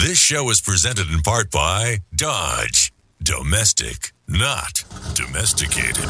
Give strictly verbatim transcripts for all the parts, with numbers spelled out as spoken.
This show is presented in part by Dodge. Domestic, not domesticated.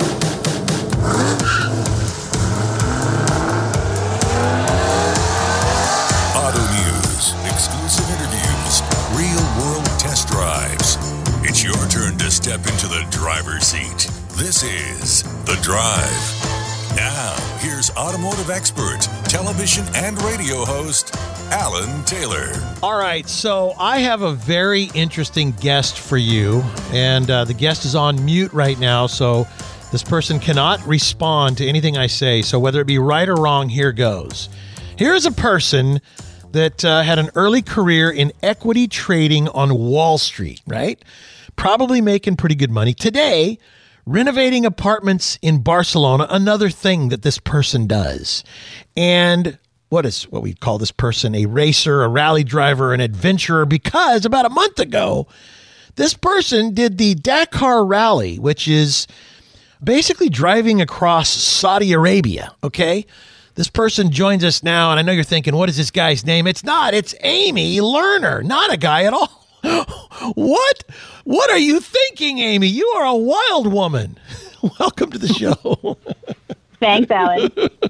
Auto news, exclusive interviews, real-world test drives. It's your turn to step into the driver's seat. This is The Drive. Now, here's automotive expert, television and radio host, Alan Taylor. All right, so I have a very interesting guest for you, and uh, the guest is on mute right now, so this person cannot respond to anything I say, so whether it be right or wrong, here goes. Here's a person that uh, had an early career in equity trading on Wall Street, right? Probably making pretty good money. Today, renovating apartments in Barcelona, another thing that this person does. And what is what we call this person? A racer, a rally driver, an adventurer, because about a month ago, this person did the Dakar Rally, which is basically driving across Saudi Arabia, okay? This person joins us now, and I know you're thinking, what is this guy's name? It's not. It's Amy Lerner, not a guy at all. What? What are you thinking, Amy? You are a wild woman. Welcome to the show. Thanks, Alan.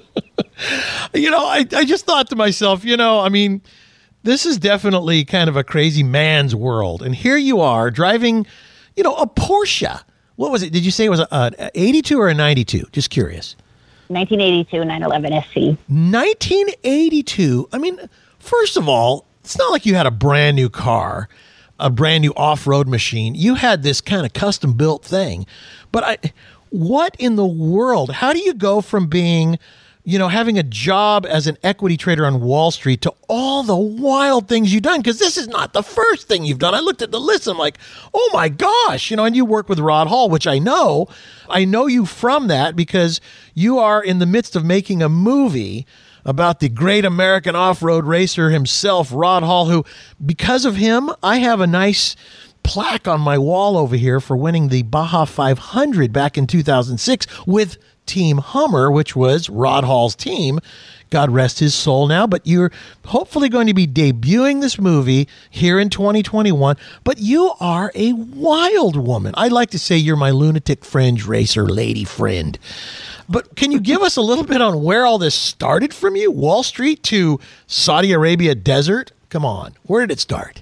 You know, I, I just thought to myself, you know, I mean, this is definitely kind of a crazy man's world. And here you are driving, you know, a Porsche. What was it? Did you say it was an eighty-two or a ninety-two? Just curious. nineteen eighty-two nine eleven S C. nineteen eighty-two. I mean, first of all, it's not like you had a brand new car, a brand new off-road machine. You had this kind of custom-built thing. But I, what in the world? How do you go from being, you know, having a job as an equity trader on Wall Street to all the wild things you've done? Because this is not the first thing you've done. I looked at the list. I'm like, oh my gosh, you know, and you work with Rod Hall, which I know. I know you from that because you are in the midst of making a movie about the great American off-road racer himself, Rod Hall, who, because of him, I have a nice plaque on my wall over here for winning the Baja five hundred back in two thousand six with Team Hummer, which was Rod Hall's team. God rest his soul now. But you're hopefully going to be debuting this movie here in twenty twenty-one. But you are a wild woman. I'd like to say you're my lunatic fringe racer lady friend. But can you give us a little bit on where all this started from you? Wall Street to Saudi Arabia desert? Come on. Where did it start?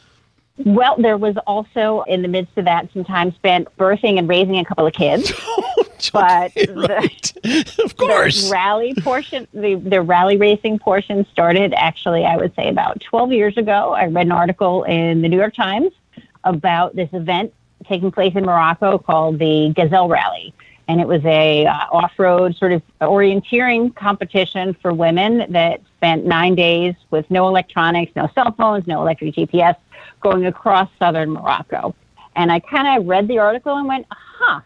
Well, there was also, in the midst of that, some time spent birthing and raising a couple of kids. But okay, the, right. Of course. the rally portion, the, the rally racing portion started actually, I would say, about twelve years ago. I read an article in the New York Times about this event taking place in Morocco called the Gazelle Rally. And it was a uh, off-road sort of orienteering competition for women that spent nine days with no electronics, no cell phones, no electric G P S, going across southern Morocco. And I kind of read the article and went, huh.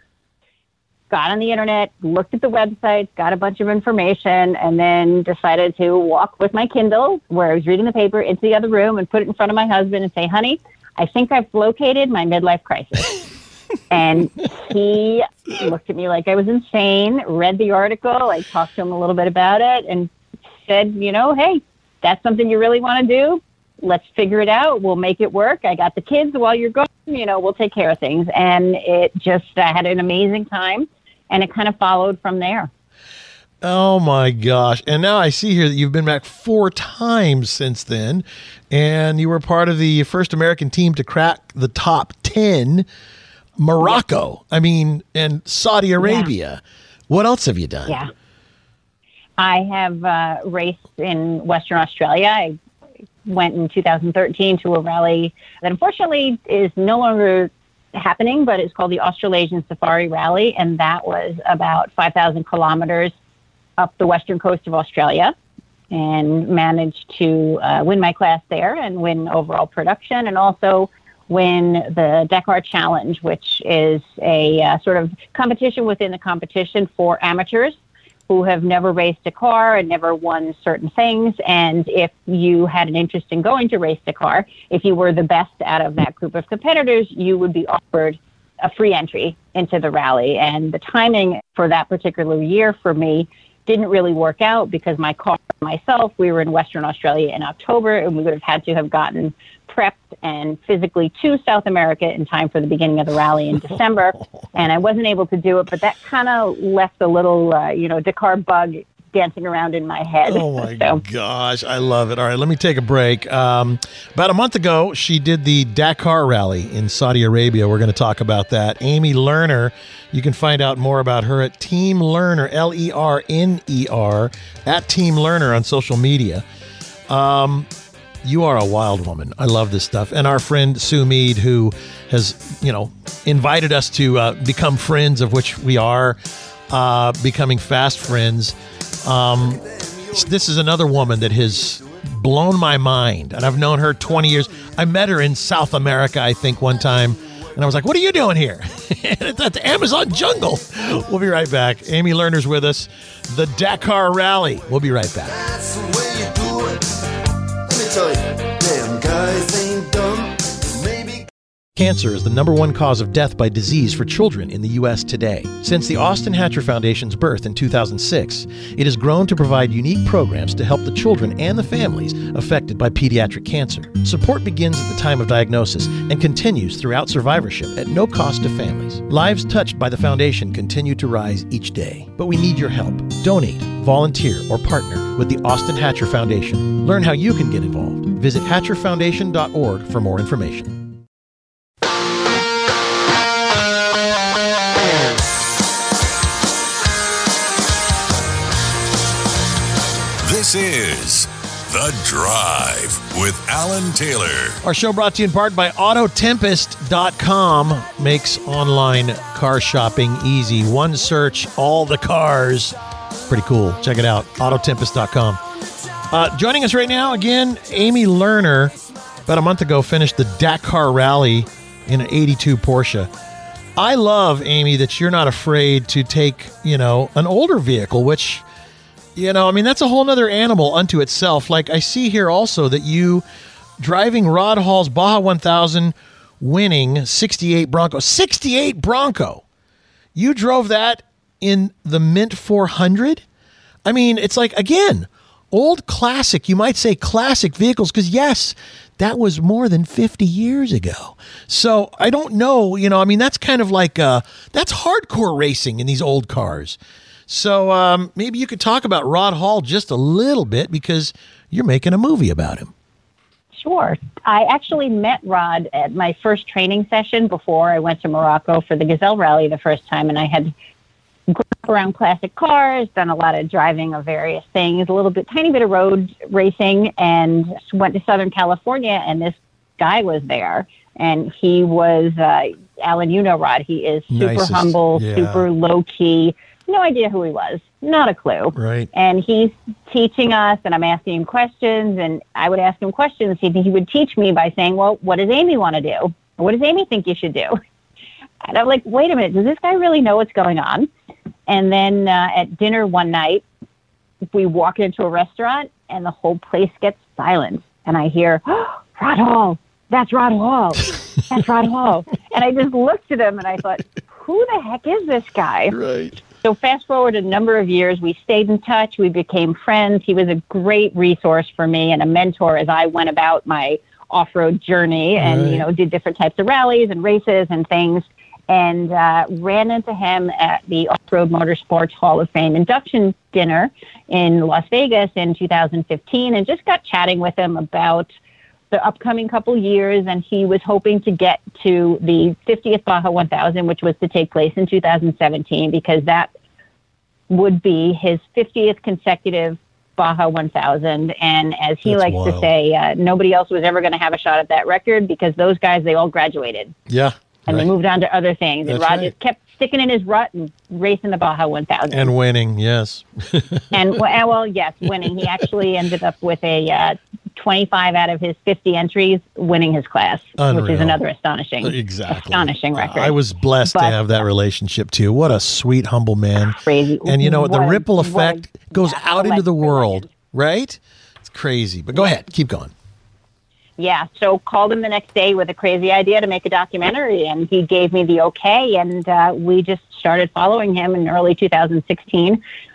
Got on the internet, looked at the websites, got a bunch of information, and then decided to walk with my Kindle, where I was reading the paper, into the other room and put it in front of my husband and say, honey, I think I've located my midlife crisis. And he looked at me like I was insane, read the article. I talked to him a little bit about it and said, you know, hey, that's something you really want to do. Let's figure it out. We'll make it work. I got the kids while you're gone. You know, we'll take care of things. And it just, I had an amazing time. And it kind of followed from there. Oh, my gosh. And now I see here that you've been back four times since then. And you were part of the first American team to crack the top ten. Morocco, I mean, and Saudi Arabia. Yeah. What else have you done? Yeah. I have uh, raced in Western Australia. I went in two thousand thirteen to a rally that unfortunately is no longer happening, but it's called the Australasian Safari Rally. And that was about five thousand kilometers up the western coast of Australia, and managed to uh, win my class there and win overall production, and also win the Dakar Challenge, which is a uh, sort of competition within the competition for amateurs who have never raced a car and never won certain things. And if you had an interest in going to race Dakar, if you were the best out of that group of competitors, you would be offered a free entry into the rally. And the timing for that particular year for me didn't really work out because my car and myself, we were in Western Australia in October, and we would have had to have gotten prepped and physically to South America in time for the beginning of the rally in December. And I wasn't able to do it, but that kind of left a little, uh, you know, Dakar bug dancing around in my head. Oh, my so. gosh. I love it. All right, let me take a break. Um, about a month ago, she did the Dakar Rally in Saudi Arabia. We're going to talk about that. Amy Lerner, you can find out more about her at Team Lerner, L E R N E R, at Team Lerner on social media. Um, you are a wild woman. I love this stuff. And our friend Sue Mead, who has, you know, invited us to uh, become friends, of which we are uh, becoming fast friends. Um, this is another woman that has blown my mind, and I've known her twenty years. I met her in South America, I think, one time, and I was like, what are you doing here? It's at the Amazon jungle. We'll be right back. Amy Lerner's with us. The Dakar Rally. We'll be right back. That's the way you do it. Let me tell you, damn guys ain't dumb. Maybe. Cancer is the number one cause of death by disease for children in the U S today. Since the Austin Hatcher Foundation's birth in two thousand six, it has grown to provide unique programs to help the children and the families affected by pediatric cancer. Support begins at the time of diagnosis and continues throughout survivorship at no cost to families. Lives touched by the foundation continue to rise each day, but we need your help. Donate, volunteer, or partner with the Austin Hatcher Foundation. Learn how you can get involved. Visit hatcher foundation dot org for more information. This is The Drive with Alan Taylor. Our show brought to you in part by auto tempest dot com. Makes online car shopping easy. One search, all the cars. Pretty cool. Check it out, auto tempest dot com. Uh, joining us right now, again, Amy Lerner. About a month ago, finished the Dakar Rally in an eighty-two Porsche. I love, Amy, that you're not afraid to take, you know, an older vehicle, which... You know, I mean, that's a whole other animal unto itself. Like, I see here also that you driving Rod Hall's Baja one thousand, winning sixty-eight Bronco. sixty-eight Bronco. You drove that in the Mint four hundred? I mean, it's like, again, old classic, you might say classic vehicles, because yes, that was more than fifty years ago. So I don't know, you know, I mean, that's kind of like, uh, that's hardcore racing in these old cars. So um, maybe you could talk about Rod Hall just a little bit, because you're making a movie about him. Sure. I actually met Rod at my first training session before I went to Morocco for the Gazelle Rally the first time, and I had grown up around classic cars, done a lot of driving of various things, a little bit, tiny bit of road racing, and went to Southern California, and this guy was there, and he was, uh, Alan, you know Rod, he is super Nicest. humble, Yeah. super low-key. No idea who he was. Not a clue. Right. And he's teaching us, and I'm asking him questions, and I would ask him questions. He, he would teach me by saying, well, what does Amy want to do? What does Amy think you should do? And I'm like, wait a minute, does this guy really know what's going on? And then uh, at dinner one night, we walk into a restaurant, and the whole place gets silent. And I hear, oh, Rod Hall, that's Rod Hall. That's Rod Hall. And I just looked at him, and I thought, who the heck is this guy? Right. So fast forward a number of years, we stayed in touch. We became friends. He was a great resource for me and a mentor as I went about my off-road journey and, Right. you know, did different types of rallies and races and things, and uh, ran into him at the Off-Road Motorsports Hall of Fame induction dinner in Las Vegas in two thousand fifteen, and just got chatting with him about the upcoming couple years, and he was hoping to get to the fiftieth Baja one thousand, which was to take place in two thousand seventeen, because that would be his fiftieth consecutive Baja one thousand. And as he That's likes wild. to say, uh, nobody else was ever going to have a shot at that record, because those guys, they all graduated Yeah. and right. they moved on to other things. And That's Rod right. just kept sticking in his rut and racing the Baja one thousand. And winning, yes. And well, well, yes, winning. He actually ended up with a uh, twenty-five out of his fifty entries winning his class, Unreal. which is another astonishing, Exactly. astonishing record. I was blessed to But- have that relationship too. What a sweet, humble man. Crazy. And you know what? The What a- ripple what a- effect goes yeah, out a into the legend, a world, legend. right? It's crazy. But go ahead. Keep going. Yeah, so called him the next day with a crazy idea to make a documentary, and he gave me the okay, and uh, we just started following him in early two thousand sixteen.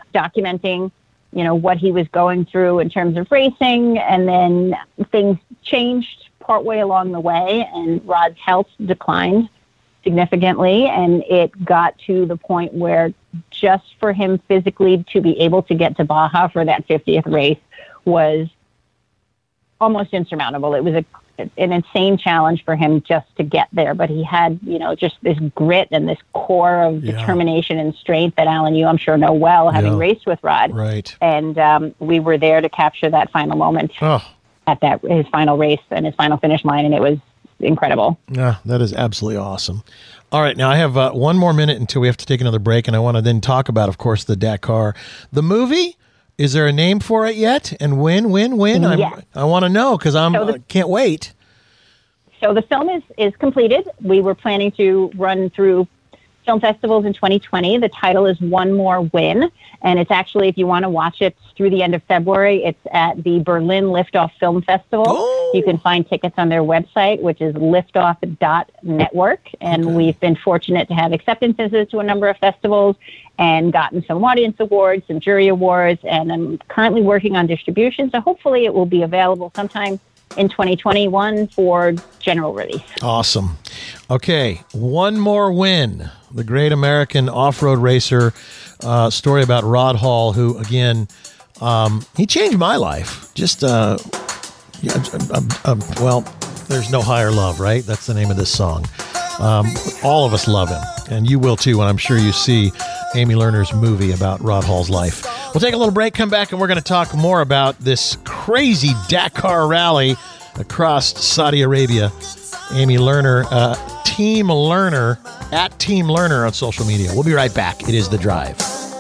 documenting, you know, what he was going through in terms of racing. And then things changed partway along the way, and Rod's health declined significantly. And it got to the point where just for him physically to be able to get to Baja for that fiftieth race was almost insurmountable. It was a an insane challenge for him just to get there. But he had, you know, just this grit and this core of yeah. determination and strength that, Alan, you I'm sure know well, having yeah. raced with Rod. Right. And um, we were there to capture that final moment oh. at that his final race and his final finish line, and it was incredible. Yeah, that is absolutely awesome. All right, now I have uh, one more minute until we have to take another break, and I want to then talk about, of course, the Dakar. The movie, is there a name for it yet? And when, when, when? Yes. I'm, I want to know because I so uh, can't wait. So the film is, is completed. We were planning to run through film festivals in twenty twenty. The title is One More Win, and it's actually, if you want to watch it through the end of February, it's at the Berlin Liftoff Film Festival. Oh. You can find tickets on their website, which is liftoff dot network, and okay. we've been fortunate to have acceptances to a number of festivals and gotten some audience awards, some jury awards, and I'm currently working on distribution, so hopefully it will be available sometime in twenty twenty-one for general release. Awesome. Okay, One More Win, the great American off-road racer, uh, story about Rod Hall, who, again, um, he changed my life. Just, uh, yeah, um, um, well, there's no higher love, right? That's the name of this song. Um, all of us love him, and you will too, and I'm sure you see Amy Lerner's movie about Rod Hall's life. We'll take a little break, come back, and we're going to talk more about this crazy Dakar rally across Saudi Arabia. Amy Lerner, uh, Team Lerner, at Team Lerner on social media. We'll be right back. It is The Drive.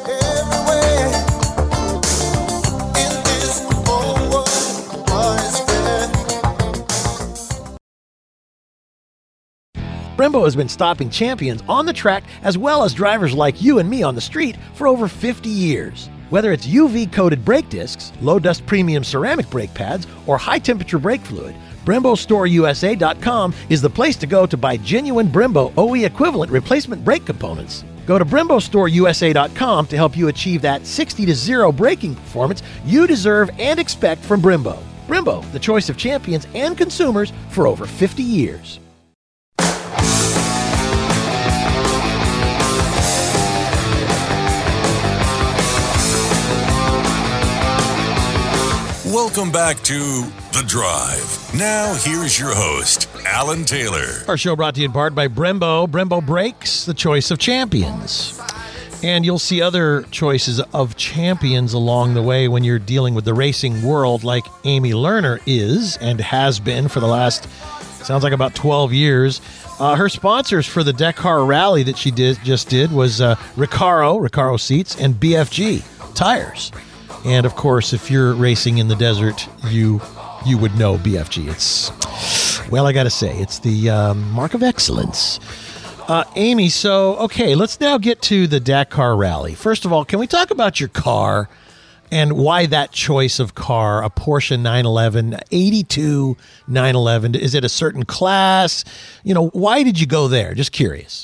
Brembo has been stopping champions on the track as well as drivers like you and me on the street for over fifty years. Whether it's U V-coated brake discs, low-dust premium ceramic brake pads, or high-temperature brake fluid, Brembo Store U S A dot com is the place to go to buy genuine Brembo O E equivalent replacement brake components. Go to Brembo Store U S A dot com to help you achieve that sixty to zero braking performance you deserve and expect from Brembo. Brembo, the choice of champions and consumers for over fifty years. Welcome back to The Drive. Now, here's your host, Alan Taylor. Our show brought to you in part by Brembo. Brembo Brakes, the choice of champions. And you'll see other choices of champions along the way when you're dealing with the racing world, like Amy Lerner is and has been for the last, sounds like about twelve years. Uh, her sponsors for the Dakar rally that she did just did was uh, Recaro, Recaro Seats, and B F G Tires. And, of course, if you're racing in the desert, you you would know B F G. It's, well, I got to say, it's the um, mark of excellence. Uh, Amy, so, okay, let's now get to the Dakar Rally. First of all, can we talk about your car and why that choice of car, a Porsche nine eleven, eighty-two nine eleven? Is it a certain class? You know, why did you go there? Just curious.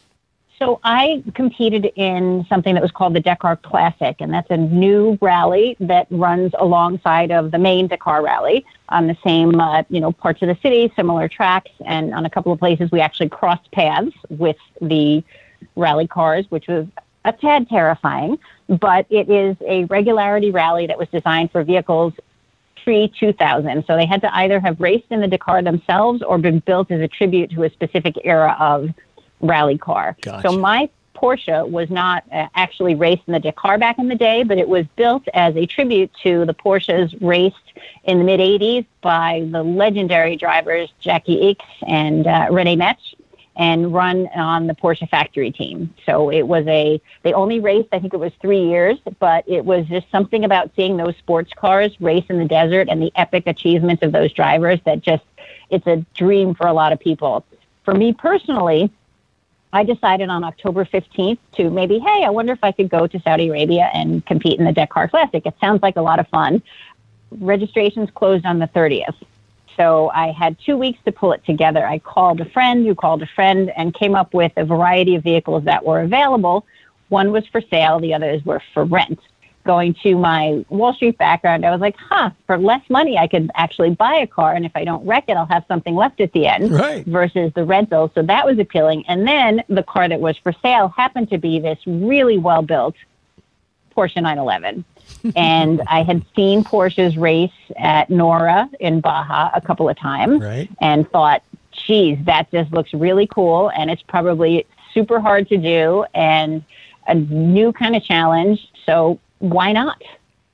So I competed in something that was called the Dakar Classic, and that's a new rally that runs alongside of the main Dakar rally on the same, uh, you know, parts of the city, similar tracks, and on a couple of places we actually crossed paths with the rally cars, which was a tad terrifying, but it is a regularity rally that was designed for vehicles pre two thousand. So they had to either have raced in the Dakar themselves or been built as a tribute to a specific era of rally car. Gotcha. So my Porsche was not uh, actually raced in the Dakar back in the day, but it was built as a tribute to the Porsches raced in the mid-eighties by the legendary drivers Jackie Ickx and uh, René Metz, and run on the Porsche factory team. So it was a, they only raced, I think it was three years, but it was just something about seeing those sports cars race in the desert and the epic achievements of those drivers that just, it's a dream for a lot of people. For me personally, I decided on October fifteenth to maybe, hey, I wonder if I could go to Saudi Arabia and compete in the Dakar Classic. It sounds like a lot of fun. Registrations closed on the thirtieth. So I had two weeks to pull it together. I called a friend who called a friend and came up with a variety of vehicles that were available. One was for sale. The others were for rent. going to my Wall Street background, I was like, huh, for less money, I could actually buy a car. And if I don't wreck it, I'll have something left at the end right. versus the rental. So that was appealing. And then the car that was for sale happened to be this really well-built Porsche nine eleven. And I had seen Porsches race at Nora in Baja a couple of times right. and thought, geez, that just looks really cool. And it's probably super hard to do and a new kind of challenge. So why not?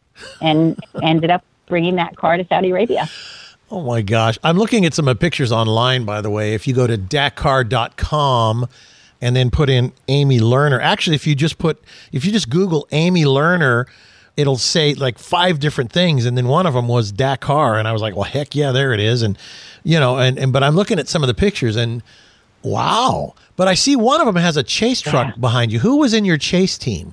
And ended up bringing that car to Saudi Arabia. Oh, my gosh. I'm looking at some of the pictures online, by the way. If you go to Dakar dot com and then put in Amy Lerner. Actually, if you just put, if you just Google Amy Lerner, it'll say like five different things. And then one of them was Dakar. And I was like, well, heck yeah, there it is. And, you know, and, and but I'm looking at some of the pictures and wow. But I see one of them has a chase truck yeah. behind you. Who was in your chase team?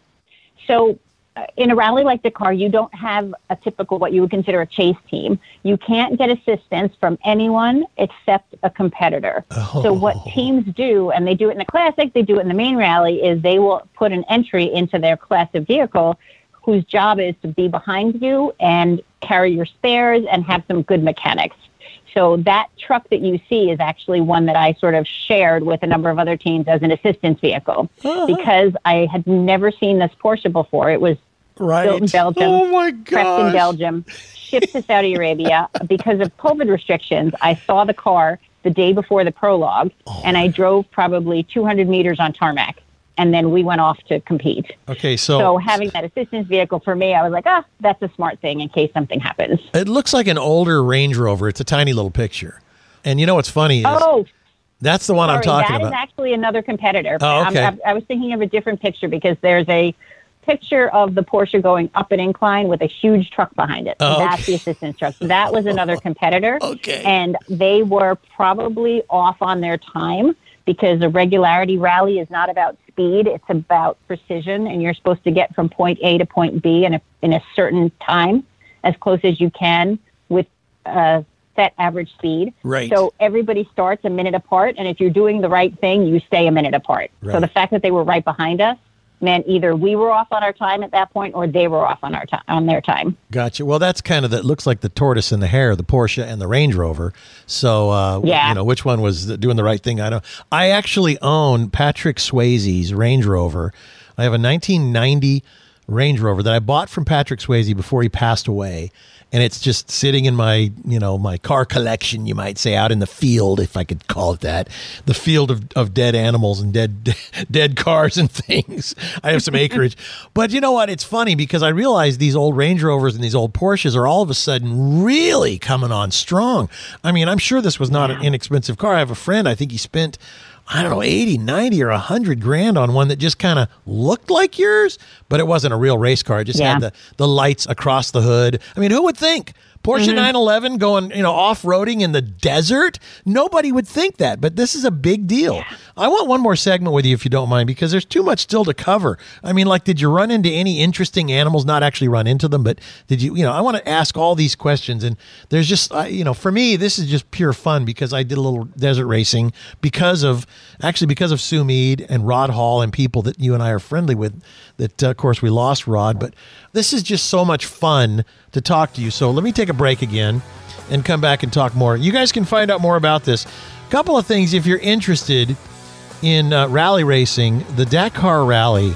So uh, in a rally like Dakar, you don't have a typical what you would consider a chase team. You can't get assistance from anyone except a competitor. Oh. So what teams do, and they do it in the Classic, they do it in the main rally, is they will put an entry into their class of vehicle whose job is to be behind you and carry your spares and have some good mechanics. So that truck that you see is actually one that I sort of shared with a number of other teams as an assistance vehicle uh-huh. because I had never seen this Porsche before. It was right. built in Belgium, oh my prepped in Belgium, shipped to Saudi Arabia. Because of COVID restrictions, I saw the car the day before the prologue, oh. and I drove probably two hundred meters on tarmac. And then we went off to compete. Okay, so... So having that assistance vehicle for me, I was like, ah, that's a smart thing in case something happens. It looks like an older Range Rover. It's a tiny little picture. And you know what's funny is... Oh, that's the one sorry, I'm talking that about. That is actually another competitor. Oh, okay. I, I was thinking of a different picture because there's a picture of the Porsche going up an incline with a huge truck behind it. Oh, that's okay. the assistance truck. So that was another competitor. Okay. And they were probably off on their time, because a regularity rally is not about speed, it's about precision, and you're supposed to get from point A to point B in a, in a certain time, as close as you can with a set average speed. Right. So everybody starts a minute apart, and if you're doing the right thing, you stay a minute apart. Right. So the fact that they were right behind us meant either we were off on our time at that point or they were off on our time on their time. Gotcha. Well, that's kind of that looks like the tortoise and the hare, the Porsche and the Range Rover. So, uh, yeah. you know, which one was doing the right thing? I don't. I actually own Patrick Swayze's Range Rover. I have a nineteen ninety Range Rover that I bought from Patrick Swayze before he passed away. And it's just sitting in my, you know, my car collection, you might say, out in the field, if I could call it that, the field of, of dead animals and dead dead cars and things. I have some acreage. But you know what? It's funny because I realize these old Range Rovers and these old Porsches are all of a sudden really coming on strong. I mean, I'm sure this was not an inexpensive car. I have a friend, I think he spent, I don't know, eighty, ninety, or one hundred grand on one that just kind of looked like yours, but it wasn't a real race car. It just yeah. had the, the lights across the hood. I mean, who would think? Porsche mm-hmm. nine eleven going, you know, off-roading in the desert? Nobody would think that, but this is a big deal. Yeah. I want one more segment with you, if you don't mind, because there's too much still to cover. I mean, like, did you run into any interesting animals? Not actually run into them, but did you, you know, I want to ask all these questions, and there's just, uh, you know, for me, this is just pure fun because I did a little desert racing because of, actually because of Sue Mead and Rod Hall and people that you and I are friendly with, that, uh, of course, we lost Rod, but this is just so much fun to talk to you. So let me take a break again and come back and talk more. You guys can find out more about this. A couple of things if you're interested in uh, rally racing, the Dakar Rally.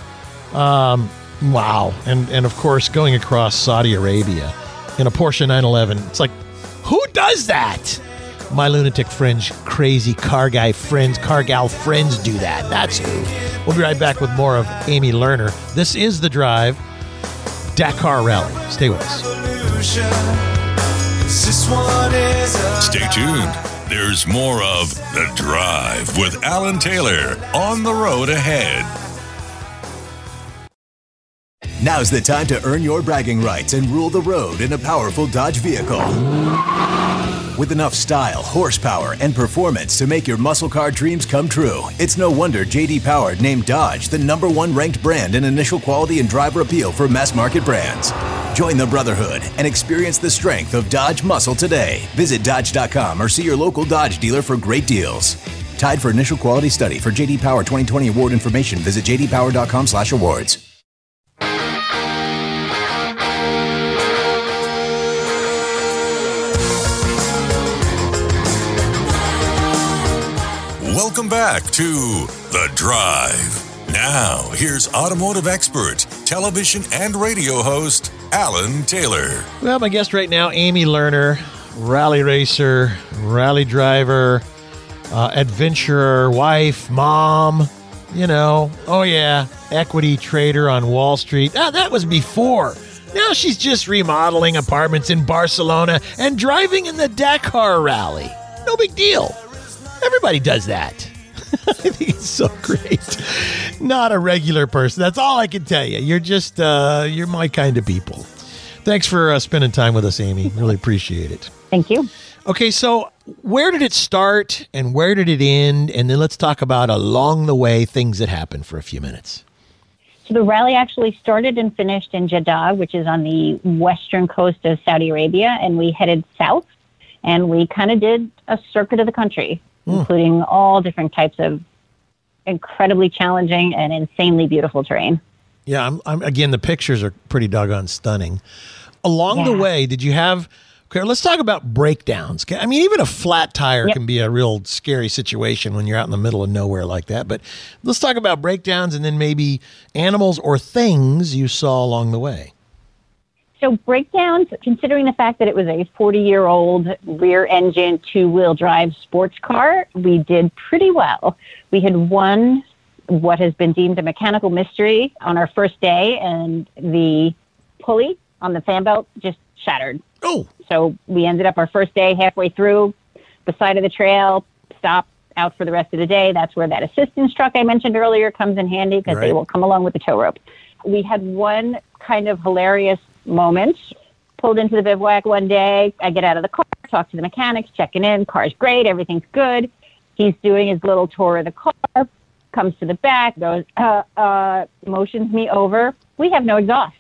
Um, wow. And, and of course, going across Saudi Arabia in a Porsche nine eleven. It's like, who does that? My lunatic fringe, crazy car guy friends, car gal friends do that. That's who. We'll be right back with more of Amy Lerner. This is The Drive, Dakar Rally. Stay with us. Stay tuned. There's more of The Drive with Alan Taylor on the road ahead. Now's the time to earn your bragging rights and rule the road in a powerful Dodge vehicle. With enough style, horsepower, and performance to make your muscle car dreams come true, it's no wonder J D Power named Dodge the number one ranked brand in initial quality and driver appeal for mass market brands. Join the brotherhood and experience the strength of Dodge muscle today. Visit Dodge dot com or see your local Dodge dealer for great deals. Tied for initial quality study. For J D Power twenty twenty award information, visit J D Power dot com slash awards. Welcome back to The Drive. Now, here's automotive expert, television and radio host, Alan Taylor. Well, my guest right now, Amy Lerner, rally racer, rally driver, uh, adventurer, wife, mom, you know, oh yeah, equity trader on Wall Street. Ah, that was before. Now she's just remodeling apartments in Barcelona and driving in the Dakar Rally. No big deal. Everybody does that. I think it's so great. Not a regular person. That's all I can tell you. You're just, uh, you're my kind of people. Thanks for uh, spending time with us, Amy. Really appreciate it. Thank you. Okay, so where did it start and where did it end? And then let's talk about along the way things that happened for a few minutes. So the rally actually started and finished in Jeddah, which is on the western coast of Saudi Arabia, and we headed south, and we kind of did a circuit of the country, mm. including all different types of incredibly challenging and insanely beautiful terrain. Yeah, I'm, I'm, again, the pictures are pretty doggone stunning. Along yeah. the way, did you have... Okay, let's talk about breakdowns. I mean, even a flat tire yep. can be a real scary situation when you're out in the middle of nowhere like that. But let's talk about breakdowns and then maybe animals or things you saw along the way. So breakdowns, considering the fact that it was a forty-year-old rear-engine, two-wheel drive sports car, we did pretty well. We had won what has been deemed a mechanical mystery on our first day, and the pulley on the fan belt just shattered. Oh. So we ended up our first day halfway through the side of the trail, stopped out for the rest of the day. That's where that assistance truck I mentioned earlier comes in handy because right. they will come along with the tow rope. We had one kind of hilarious moment. Pulled into the bivouac one day. I get out of the car, talk to the mechanics, checking in. Car's great. Everything's good. He's doing his little tour of the car, comes to the back, goes, uh, uh, motions me over. We have no exhaust.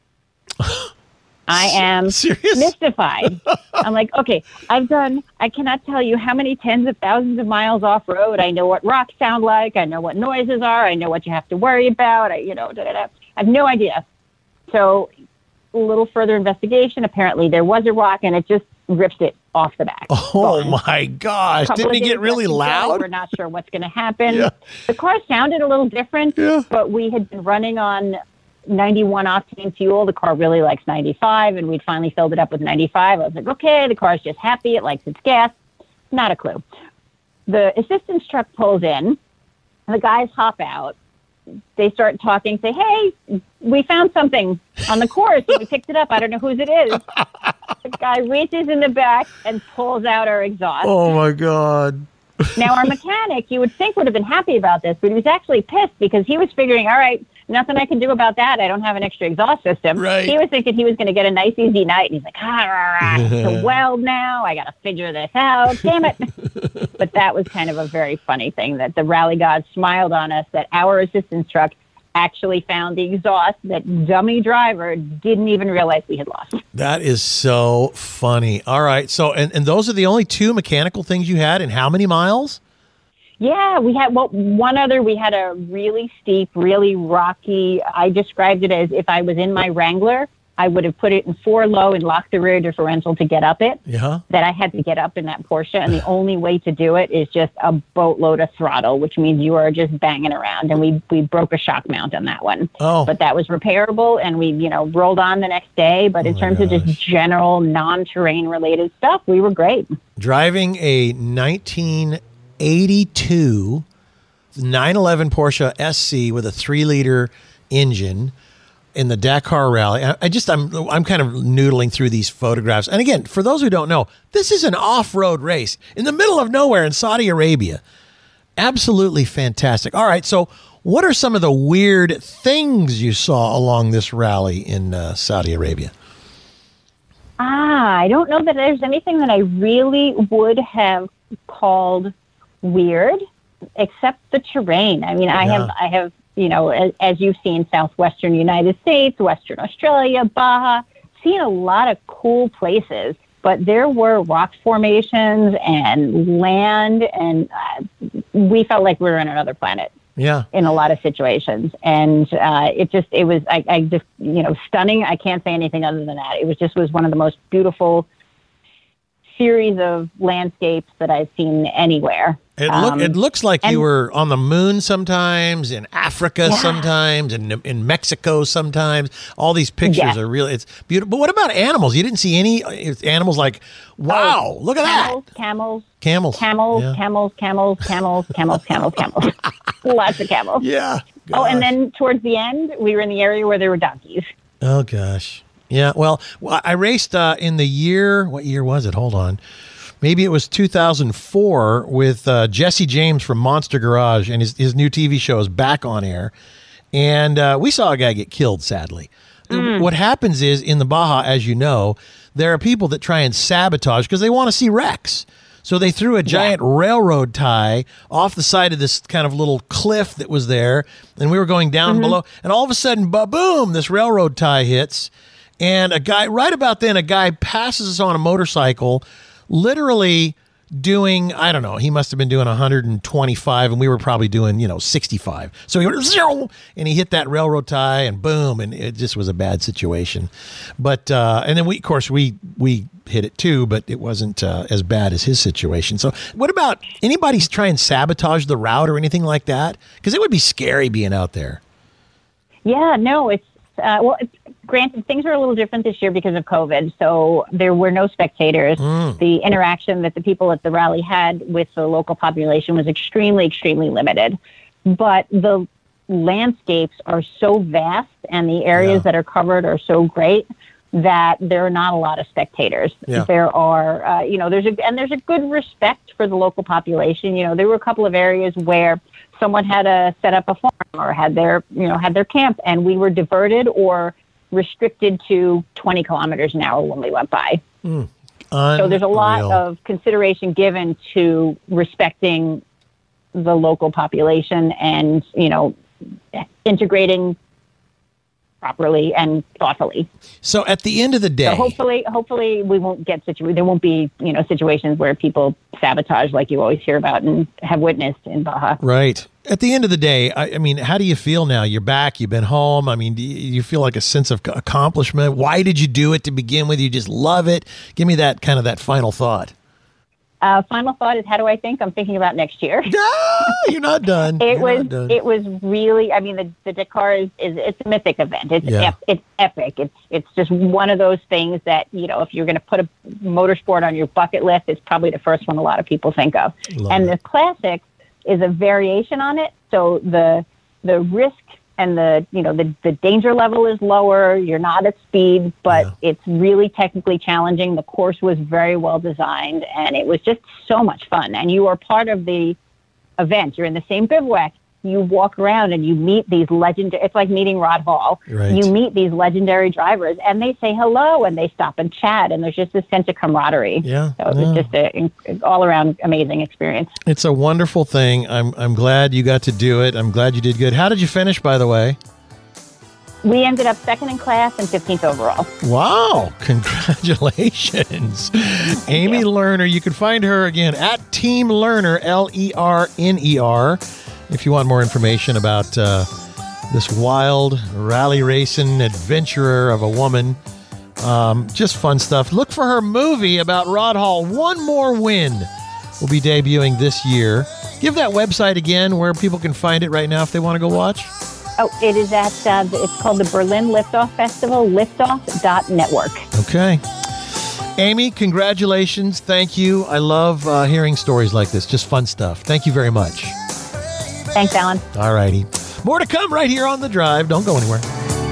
I am Serious? mystified. I'm like, okay, I've done, I cannot tell you how many tens of thousands of miles off-road. I know what rocks sound like. I know what noises are. I know what you have to worry about. I, you know, da, da, da. I have no idea. So a little further investigation. Apparently there was a rock and it just ripped it off the back. Oh, Gone. my gosh. Couple Didn't of it get days really left to go. loud? We're not sure what's going to happen. Yeah. The car sounded a little different, Yeah. but we had been running on ninety-one octane fuel. The car really likes ninety-five, and we'd finally filled it up with ninety-five. I was like, okay, the car's just happy. It likes its gas. Not a clue. The assistance truck pulls in, and the guys hop out. They start talking, say, hey, we found something on the course, and we picked it up. I don't know whose it is. The guy reaches in the back and pulls out our exhaust. Oh, my God. Now, our mechanic, you would think, would have been happy about this, but he was actually pissed because he was figuring, all right, nothing I can do about that. I don't have an extra exhaust system. Right. He was thinking he was going to get a nice, easy night. And he's like, ah, rah, rah, it's a weld now. I got to figure this out. Damn it. But that was kind of a very funny thing that the rally gods smiled on us, that our assistance truck actually found the exhaust that dummy driver didn't even realize we had lost. That is so funny. All right. So, and, and those are the only two mechanical things you had in how many miles? Yeah, we had, well, one other, we had a really steep, really rocky, I described it as if I was in my Wrangler, I would have put it in four low and locked the rear differential to get up it. Yeah. That I had to get up in that Porsche, and the only way to do it is just a boatload of throttle, which means you are just banging around. And we we broke a shock mount on that one. Oh. But that was repairable, and we, you know, rolled on the next day. But in Oh terms of just general non-terrain related stuff, we were great. Driving a nineteen eighty-two nine eleven Porsche S C with a three liter engine in the Dakar Rally. I, I just, I'm, I'm kind of noodling through these photographs. And again, for those who don't know, this is an off-road race in the middle of nowhere in Saudi Arabia. Absolutely fantastic. All right. So what are some of the weird things you saw along this rally in uh, Saudi Arabia? Ah, I don't know that there's anything that I really would have called weird, except the terrain. I mean, I Yeah. have, I have, you know, as, as you've seen, southwestern United States, Western Australia, Baja, seen a lot of cool places, but there were rock formations and land, and uh, we felt like we were on another planet. Yeah. In a lot of situations. And uh, it just, it was, I, I just, you know, stunning. I can't say anything other than that. It was just was one of the most beautiful series of landscapes that I've seen anywhere. It look Um, it looks like and- you were on the moon sometimes, in Africa Yeah. sometimes, and in, in Mexico sometimes. All these pictures Yes. are really it's beautiful. But what about animals? You didn't see any uh, animals like, wow, look at camels, that. camels, Camels. camels, Yeah. camels, camels, camels, camels, camels, camels. Lots of camels. Yeah. Oh, and Gosh. then towards the end, we were in the area where there were donkeys. Oh gosh. Yeah. Well, well, I raced uh, in the year. What year was it? Hold on. Maybe it was two thousand four with uh, Jesse James from Monster Garage, and his his new T V show is back on air. And uh, we saw a guy get killed. Sadly, what happens is in the Baja, as you know, there are people that try and sabotage because they want to see wrecks. So they threw a giant railroad tie off the side of this kind of little cliff that was there, and we were going down below, and all of a sudden, ba-boom, this railroad tie hits, and a guy, right about then, a guy passes us on a motorcycle, literally doing, I don't know, he must have been doing one hundred twenty-five, and we were probably doing, you know, sixty-five. So he went, zero, and he hit that railroad tie, and boom, and it just was a bad situation. But, uh, and then we, of course, we, we hit it too, but it wasn't uh, as bad as his situation. So what about anybody try and sabotage the route or anything like that? Because it would be scary being out there. Yeah, no, it's, uh, well, it's, granted, things are a little different this year because of COVID, so there were no spectators. Mm. The interaction that the people at the rally had with the local population was extremely, extremely limited. But the landscapes are so vast and the areas Yeah. that are covered are so great that there are not a lot of spectators. Yeah. There are, uh, you know, there's a, and there's a good respect for the local population. You know, there were a couple of areas where someone had to set up a farm or had their, you know, had their camp, and we were diverted or restricted to twenty kilometers an hour when we went by. Mm. So there's a lot Unreal. of consideration given to respecting the local population and, you know, integrating properly and thoughtfully. So at the end of the day, So hopefully, hopefully we won't get situ- there won't be, you know, situations where people sabotage like you always hear about and have witnessed in Baja. right. At the end of the day, I, I mean, how do you feel now? You're back. You've been home. I mean, do you, you feel like a sense of c- accomplishment? Why did you do it to begin with? You just love it. Give me that kind of that final thought. Uh, final thought is, how do I think? I'm thinking about next year. Ah, you're not done. It You're was not done. it was really, I mean, the, the Dakar is, is it's a mythic event. It's Yeah. ep- it's epic. It's it's just one of those things that, you know, if you're going to put a motorsport on your bucket list, it's probably the first one a lot of people think of. Love and it. the classic is a variation on it. So the the risk and the, you know, the, the danger level is lower. You're not at speed, but Yeah. it's really technically challenging. The course was very well designed, and it was just so much fun. And you are part of the event. You're in the same bivouac. You walk around and you meet these legendary, it's like meeting Rod Hall. Right. You meet these legendary drivers, and they say hello, and they stop and chat, and there's just this sense of camaraderie. Yeah, So it yeah. was just an all-around amazing experience. It's a wonderful thing. I'm I'm glad you got to do it. I'm glad you did good. How did you finish, by the way? We ended up second in class and fifteenth overall. Wow. Congratulations. Amy you. Lerner. You can find her again at Team Lerner, L E R N E R, if you want more information about uh, this wild rally racing adventurer of a woman. Um, just fun stuff. Look for her movie about Rod Hall, One More Win, will be debuting this year. Give that website again where people can find it right now if they want to go watch. Oh, it is at, uh, it's called the Berlin Liftoff Festival, liftoff dot network. Okay. Amy, congratulations. Thank you. I love uh, hearing stories like this. Just fun stuff. Thank you very much. Thanks, Alan. All righty. More to come right here on The Drive. Don't go anywhere.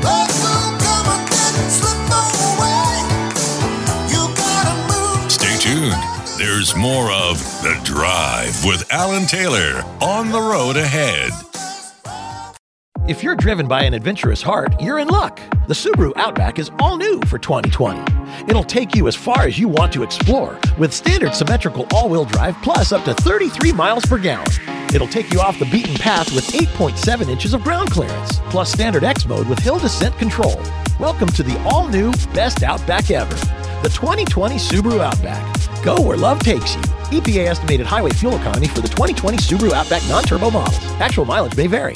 Stay tuned. There's more of The Drive with Alan Taylor on the road ahead. If you're driven by an adventurous heart, you're in luck. The Subaru Outback is all new for twenty twenty. It'll take you as far as you want to explore with standard symmetrical all-wheel drive plus up to thirty-three miles per gallon. It'll take you off the beaten path with eight point seven inches of ground clearance, plus standard X mode with hill descent control. Welcome to the all-new best Outback ever, the twenty twenty Subaru Outback. Go where love takes you. E P A estimated highway fuel economy for the twenty twenty Subaru Outback non-turbo models. Actual mileage may vary.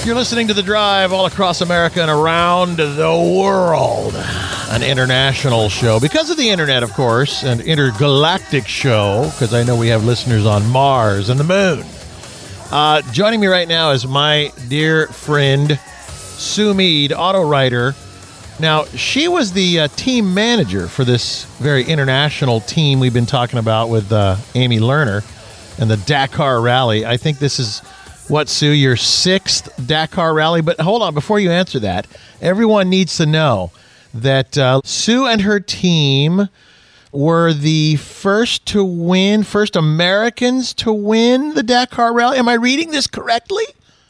You're listening to The Drive all across America and around the world. An international show because of the internet, of course, an intergalactic show because I know we have listeners on Mars and the moon. Uh, joining me right now is my dear friend, Sue Mead, auto writer. Now, she was the uh, team manager for this very international team we've been talking about with uh, Amy Lerner and the Dakar Rally. I think this is... What, Sue, your sixth Dakar Rally? But hold on, before you answer that, everyone needs to know that uh, Sue and her team were the first to win, first Americans to win the Dakar Rally. Am I reading this correctly?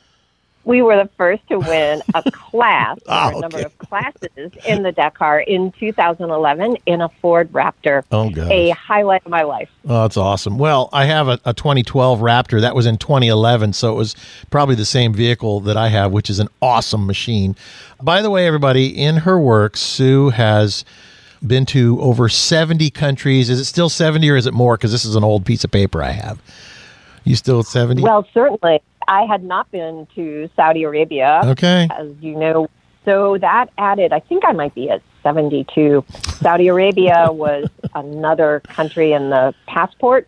We were the first to win a class, oh, or a okay. number of classes in the Dakar in two thousand eleven in a Ford Raptor. Oh, gosh. A highlight of my life. Oh, that's awesome. Well, I have a, a twenty twelve Raptor. That was in twenty eleven, so it was probably the same vehicle that I have, which is an awesome machine. By the way, everybody, in her work, Sue has been to over seventy countries. Is it still seventy or is it more? Because this is an old piece of paper I have. You still at seventy? Well, certainly. I had not been to Saudi Arabia, okay, as you know. So that added, I think I might be at seventy-two. Saudi Arabia was another country in the passport,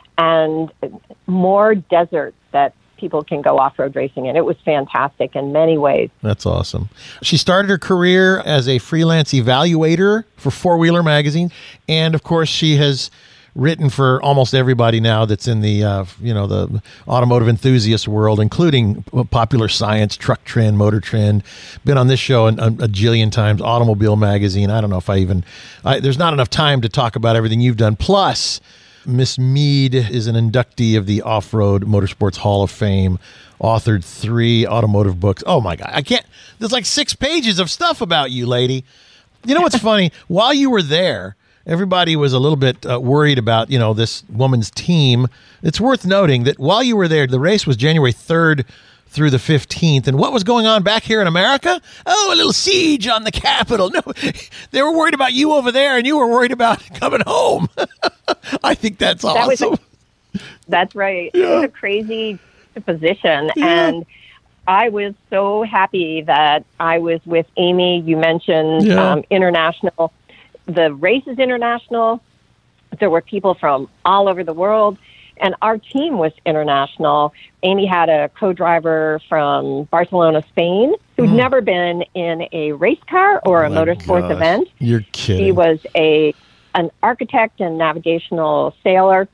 and more desert that people can go off-road racing in. It was fantastic in many ways. That's awesome. She started her career as a freelance evaluator for Four Wheeler Magazine, and of course she has written for almost everybody now that's in the uh, you know the automotive enthusiast world, including Popular Science, Truck Trend, Motor Trend. Been on this show a, a jillion times. Automobile Magazine. I don't know if I even. I, there's not enough time to talk about everything you've done. Plus, Miss Mead is an inductee of the Off-Road Motorsports Hall of Fame. Authored three automotive books. Oh my God, I can't. There's like six pages of stuff about you, lady. You know what's funny? While you were there, everybody was a little bit uh, worried about, you know, this woman's team. It's worth noting that while you were there, the race was January third through the fifteenth. And what was going on back here in America? Oh, a little siege on the Capitol. No, they were worried about you over there, and you were worried about coming home. I think that's That awesome. was a, that's right. Yeah. It was a crazy position. Yeah. And I was so happy that I was with Amy. You mentioned Yeah. um, international. The race is international. There were people from all over the world, and our team was international. Amy had a co-driver from Barcelona, Spain, who'd Mm. never been in a race car or a Oh my motorsports gosh. event. You're kidding. She was a an architect and navigational sailor,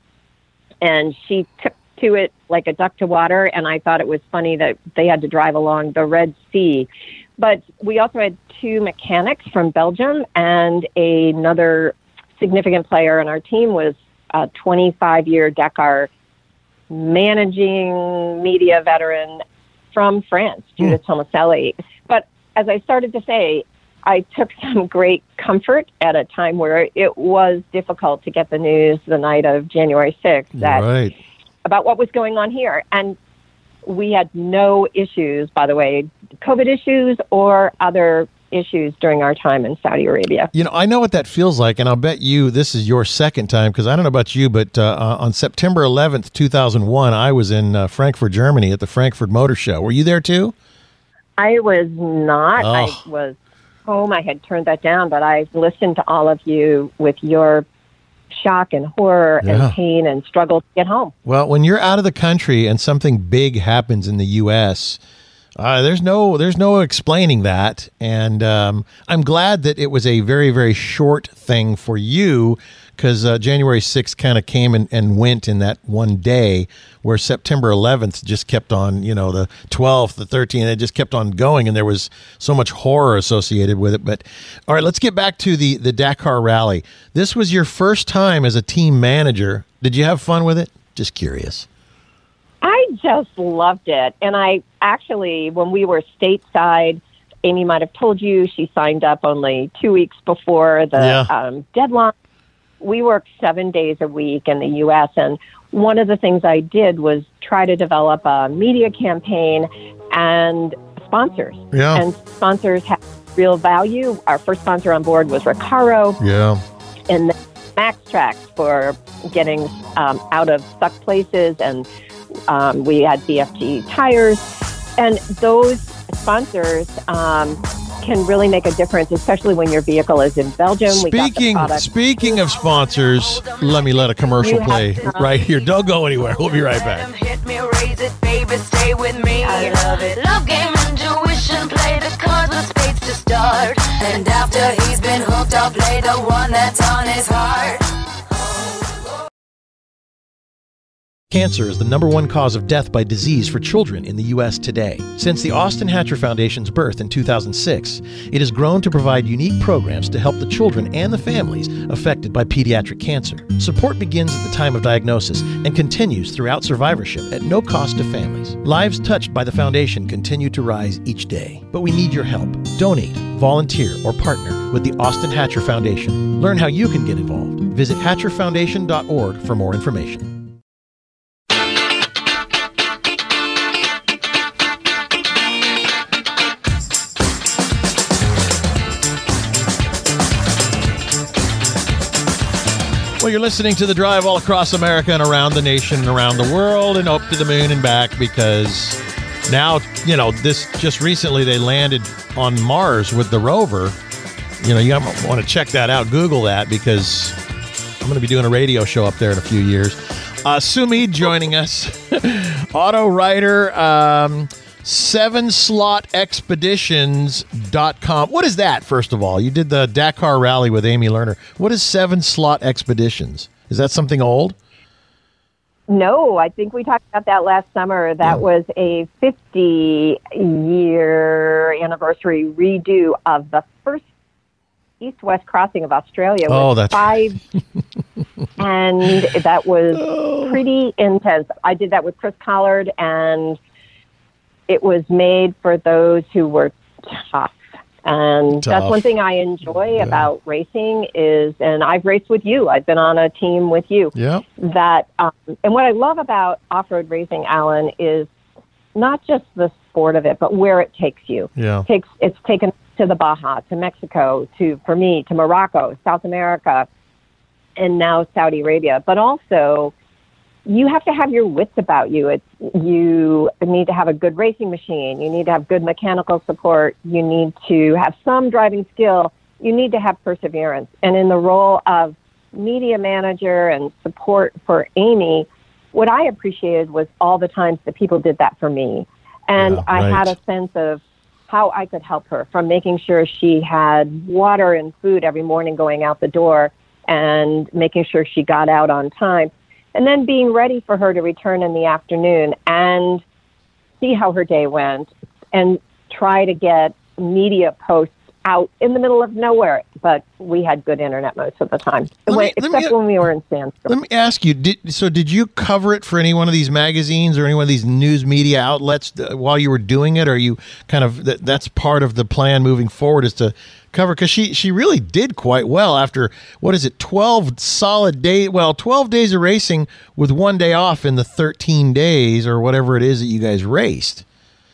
and she took to it like a duck to water, and I thought it was funny that they had to drive along the Red Sea. But we also had two mechanics from Belgium, and another significant player in our team was a twenty-five-year Dakar managing media veteran from France, Judith Tomaselli. But as I started to say, I took some great comfort at a time where it was difficult to get the news the night of January sixth that right. about what was going on here. And we had no issues, by the way, COVID issues or other issues during our time in Saudi Arabia. You know, I know what that feels like, and I'll bet you this is your second time, because I don't know about you, but uh, uh, on September eleventh, two thousand one, I was in uh, Frankfurt, Germany at the Frankfurt Motor Show. Were you there too? I was not. Oh. I was home. I had turned that down, but I listened to all of you with your shock and horror Yeah. and pain and struggle to get home. Well, when you're out of the country and something big happens in the U S, uh, there's no there's no explaining that. And um, I'm glad that it was a very, very short thing for you, because uh, January sixth kind of came and, and went in that one day, where September eleventh just kept on, you know, the twelfth, the thirteenth, it just kept on going, and there was so much horror associated with it. But all right, let's get back to the, the Dakar Rally. This was your first time as a team manager. Did you have fun with it? Just curious. I just loved it. And I actually, when we were stateside, Amy might have told you she signed up only two weeks before the Yeah. um, deadline. We worked seven days a week in the U S, and one of the things I did was try to develop a media campaign and sponsors. Yeah. And sponsors have real value. Our first sponsor on board was Recaro, Yeah. and then Max Tracks for getting um, out of stuck places, and um, we had B F G tires. And those sponsors um, can really make a difference, especially when your vehicle is in Belgium. Speaking, we got the speaking of sponsors, let me let a commercial You play have- right here. Don't go anywhere. We'll be right back. Hit me, raise it, baby, stay with me. I love it. Love game, intuition, play the cards with spades to start. And after he's been hooked, I'll play the one that's on his heart. Cancer is the number one cause of death by disease for children in the U S today. Since the Austin Hatcher Foundation's birth in two thousand six, it has grown to provide unique programs to help the children and the families affected by pediatric cancer. Support begins at the time of diagnosis and continues throughout survivorship at no cost to families. Lives touched by the foundation continue to rise each day, but we need your help. Donate, volunteer, or partner with the Austin Hatcher Foundation. Learn how you can get involved. Visit hatcher foundation dot org for more information. Well, you're listening to The Drive all across America and around the nation and around the world and up to the moon and back, because now, you know, this just recently they landed on Mars with the rover. You know, you want to check that out. Google that, because I'm going to be doing a radio show up there in a few years. Uh, Sumit joining us, auto writer, um, seven slot expeditions dot com. What is that, first of all? You did the Dakar Rally with Amy Lerner. What is seven slot expeditions? Is that something old? No, I think we talked about that last summer. That Yeah. was a fifty-year anniversary redo of the first east-west crossing of Australia. Oh, with that's five, and that was pretty intense. I did that with Chris Collard, and it was made for those who were tough. And Tough. that's one thing I enjoy Yeah. about racing is, and I've raced with you. I've been on a team with you. Yeah. That, um, and what I love about off-road racing, Alan, is not just the sport of it, but where it takes you. Yeah. It takes, it's taken to the Baja, to Mexico, to, for me, to Morocco, South America, and now Saudi Arabia. But also, you have to have your wits about you. It's, you need to have a good racing machine. You need to have good mechanical support. You need to have some driving skill. You need to have perseverance. And in the role of media manager and support for Amy, what I appreciated was all the times that people did that for me. And Yeah, I had right. a sense of how I could help her, from making sure she had water and food every morning going out the door and making sure she got out on time. And then being ready for her to return in the afternoon and see how her day went and try to get media posts out in the middle of nowhere. But we had good internet most of the time, Let me- when, let me- except when we were in Sandstorm. Let me ask you, did, so did you cover it for any one of these magazines or any one of these news media outlets uh, while you were doing it? Or are you kind of, that, that's part of the plan moving forward, is to cover, because she, she really did quite well after, what is it, twelve solid days, well, twelve days of racing with one day off in the thirteen days or whatever it is that you guys raced.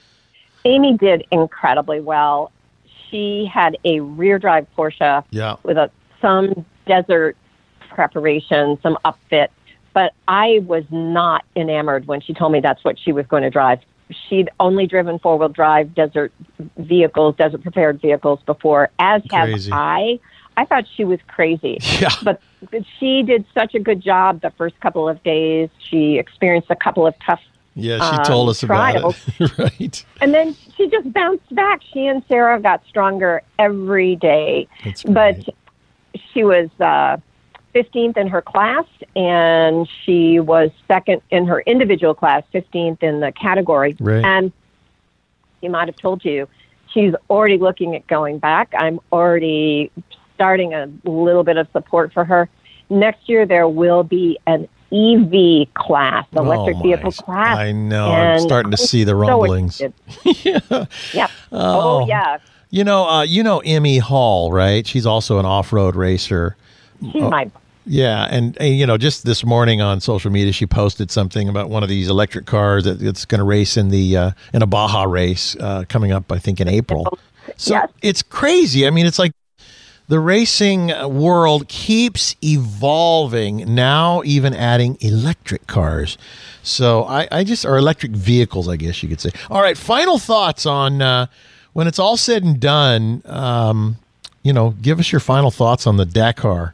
Amy did incredibly well. She had a rear drive Porsche Yeah. with a, some desert preparation, some upfit. But I was not enamored when she told me that's what she was going to drive. She'd only driven four-wheel drive desert vehicles, desert prepared vehicles before, as Crazy. have I. I thought she was crazy. Yeah. But she did such a good job the first couple of days. She experienced a couple of tough Yeah, she um, told us about trials. it. Right. And then she just bounced back. She and Sarah got stronger every day. That's But great. she was uh, fifteenth in her class, and she was second in her individual class, fifteenth in the category. Right. And she might have told you, she's already looking at going back. I'm already starting a little bit of support for her. Next year, there will be an E V class, electric Oh, vehicle my- class. I know. I'm And starting to see the so rumblings. excited. Yeah. Yep. Oh. Oh, yeah. You know, uh, you know Emmy Hall, right? She's also an off-road racer. She's my Yeah, and, and you know, just this morning on social media, she posted something about one of these electric cars that it's going to race in the uh, in a Baja race uh, coming up, I think, in April. So Yes. it's crazy. I mean, it's like the racing world keeps evolving, now even adding electric cars. So I, I just, or electric vehicles, I guess you could say. All right, final thoughts on uh, when it's all said and done, um, you know, give us your final thoughts on the Dakar.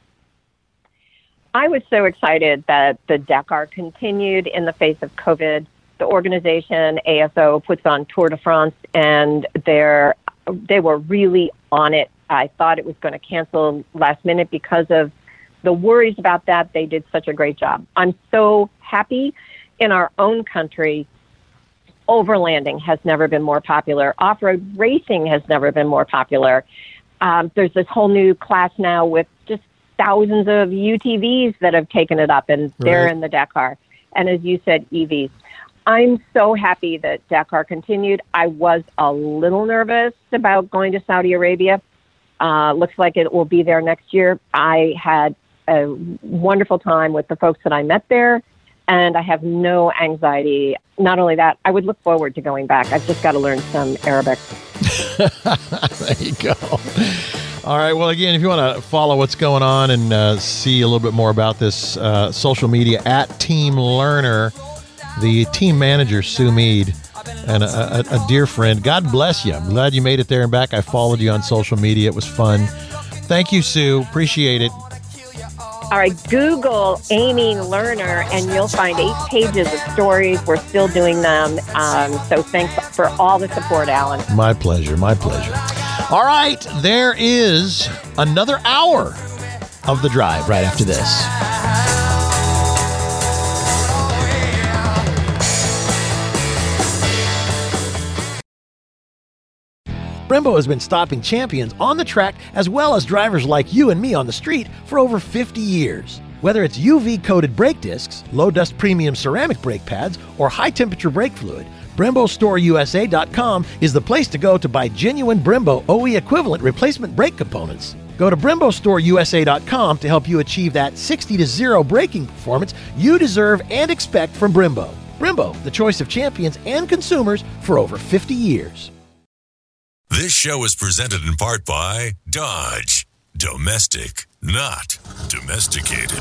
I was so excited that the Dakar continued in the face of COVID. The organization, A S O, puts on Tour de France, and they're, they were really on it. I thought it was going to cancel last minute because of the worries about that. They did such a great job. I'm so happy. In our own country, overlanding has never been more popular. Off-road racing has never been more popular. Um, there's this whole new class now with just thousands of U T Vs that have taken it up, and they're Right. in the Dakar. And as you said, E Vs. I'm so happy that Dakar continued. I was a little nervous about going to Saudi Arabia. Uh, looks like it will be there next year. I had a wonderful time with the folks that I met there, and I have no anxiety. Not only that, I would look forward to going back. I've just got to learn some Arabic. There you go. All right. Well, again, if you want to follow what's going on and uh, see a little bit more about this, uh, social media at Team Learner, the team manager, Sue Mead, and a, a, a dear friend. God bless you. I'm glad you made it there and back. I followed you on social media. It was fun. Thank you, Sue. Appreciate it. All right, Google Amy Lerner, and you'll find eight pages of stories. We're still doing them. Um, so thanks for all the support, Alan. My pleasure. My pleasure. All right. There is another hour of The Drive right after this. Brembo has been stopping champions on the track as well as drivers like you and me on the street for over fifty years. Whether it's U V-coated brake discs, low-dust premium ceramic brake pads, or high-temperature brake fluid, Brembo Store U S A dot com is the place to go to buy genuine Brembo O E equivalent replacement brake components. Go to Brembo Store U S A dot com to help you achieve that sixty to zero braking performance you deserve and expect from Brembo. Brembo, the choice of champions and consumers for over fifty years. This show is presented in part by Dodge. Domestic, not domesticated.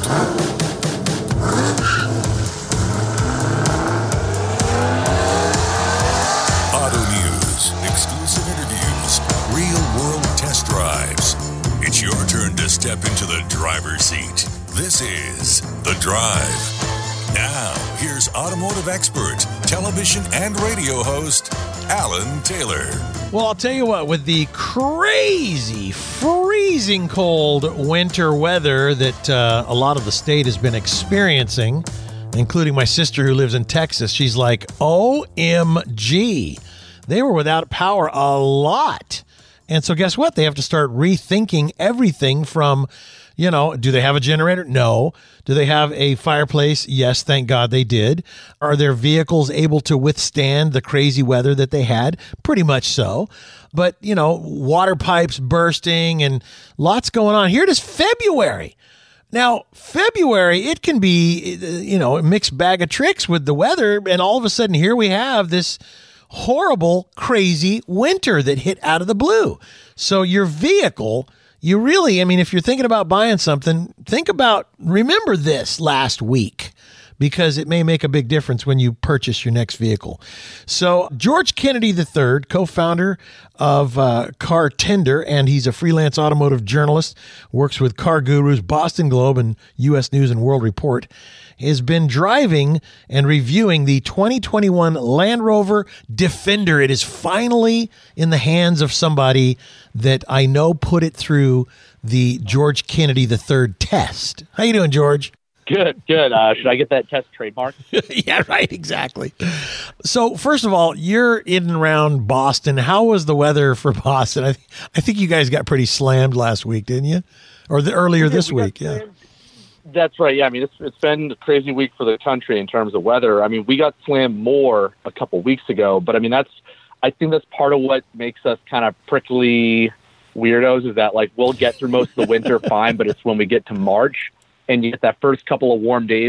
Auto News, exclusive interviews, real-world test drives. It's your turn to step into the driver's seat. This is The Drive. Now, here's automotive expert, television and radio host, Alan Taylor. Well, I'll tell you what, with the crazy, freezing cold winter weather that uh, a lot of the state has been experiencing, including my sister who lives in Texas, she's like, O M G. They were without power a lot. And so guess what? They have to start rethinking everything from, you know, do they have a generator? No. Do they have a fireplace? Yes, thank God they did. Are their vehicles able to withstand the crazy weather that they had? Pretty much so. But, you know, water pipes bursting and lots going on. Here it is February. Now, February, it can be, you know, a mixed bag of tricks with the weather. And all of a sudden, here we have this horrible, crazy winter that hit out of the blue. So your vehicle, you really, I mean, if you're thinking about buying something, think about, remember this last week, because it may make a big difference when you purchase your next vehicle. So George Kennedy the third, co-founder of uh, Car Tender, and he's a freelance automotive journalist, works with Car Gurus, Boston Globe, and U S News and World Report, has been driving and reviewing the twenty twenty-one Land Rover Defender. It is finally in the hands of somebody that I know put it through the George Kennedy the third test. How you doing, George? Good, good. Uh, should I get that test trademark? Yeah, right, exactly. So, first of all, you're in and around Boston. How was the weather for Boston? I, th- I think you guys got pretty slammed last week, didn't you? Or the earlier this we week, yeah. Slammed. That's right. Yeah, I mean, it's it's been a crazy week for the country in terms of weather. I mean, we got slammed more a couple weeks ago, but I mean, that's I think that's part of what makes us kind of prickly weirdos is that like we'll get through most of the winter fine, but it's when we get to March and you get that first couple of warm days,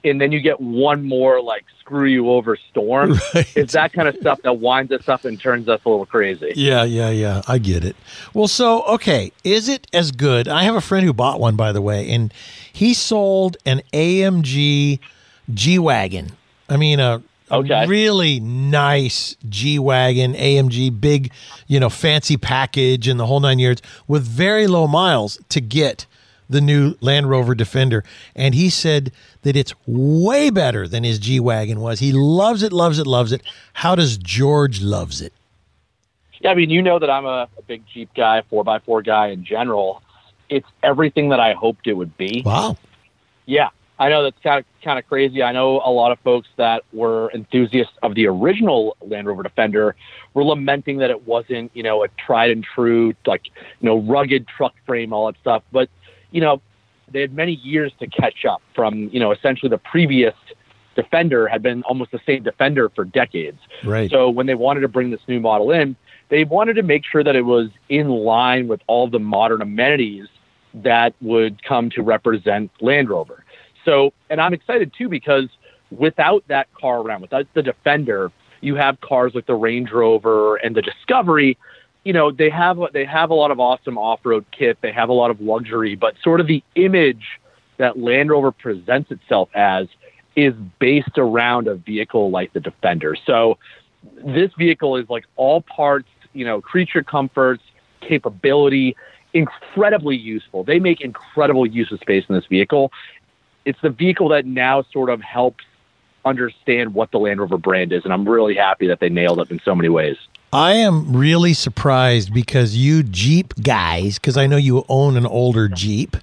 and then you get one more like screw you over storm. Right. It's that kind of stuff that winds us up and turns us a little crazy. Yeah, yeah, yeah. I get it. Well, so, okay, is it as good? I have a friend who bought one, by the way, and he sold an A M G G-Wagon. I mean, a, a Okay. really nice G-Wagon, A M G, big, you know, fancy package and the whole nine yards with very low miles to get the new Land Rover Defender. And he said that it's way better than his G-Wagon was. He loves it, loves it, loves it. How does George loves it? Yeah, I mean, you know that I'm a, a big Jeep guy, four by four guy in general. It's everything that I hoped it would be. Wow. Yeah, I know that's kind of kind of crazy. I know a lot of folks that were enthusiasts of the original Land Rover Defender were lamenting that it wasn't, you know, a tried and true, like, you know, rugged truck frame, all that stuff. But, you know, they had many years to catch up from, you know, essentially the previous Defender had been almost the same Defender for decades. Right. So when they wanted to bring this new model in, they wanted to make sure that it was in line with all the modern amenities that would come to represent Land Rover. So, and I'm excited too, because without that car around, without the Defender, you have cars like the Range Rover and the Discovery. You know, they have, they have a lot of awesome off-road kit. They have a lot of luxury, but sort of the image that Land Rover presents itself as is based around a vehicle like the Defender. So this vehicle is like all parts, you know, creature comforts, capability, incredibly useful. They make incredible use of space in this vehicle. It's the vehicle that now sort of helps understand what the Land Rover brand is, and I'm really happy that they nailed it in so many ways. I am really surprised because you Jeep guys, because I know you own an older Jeep,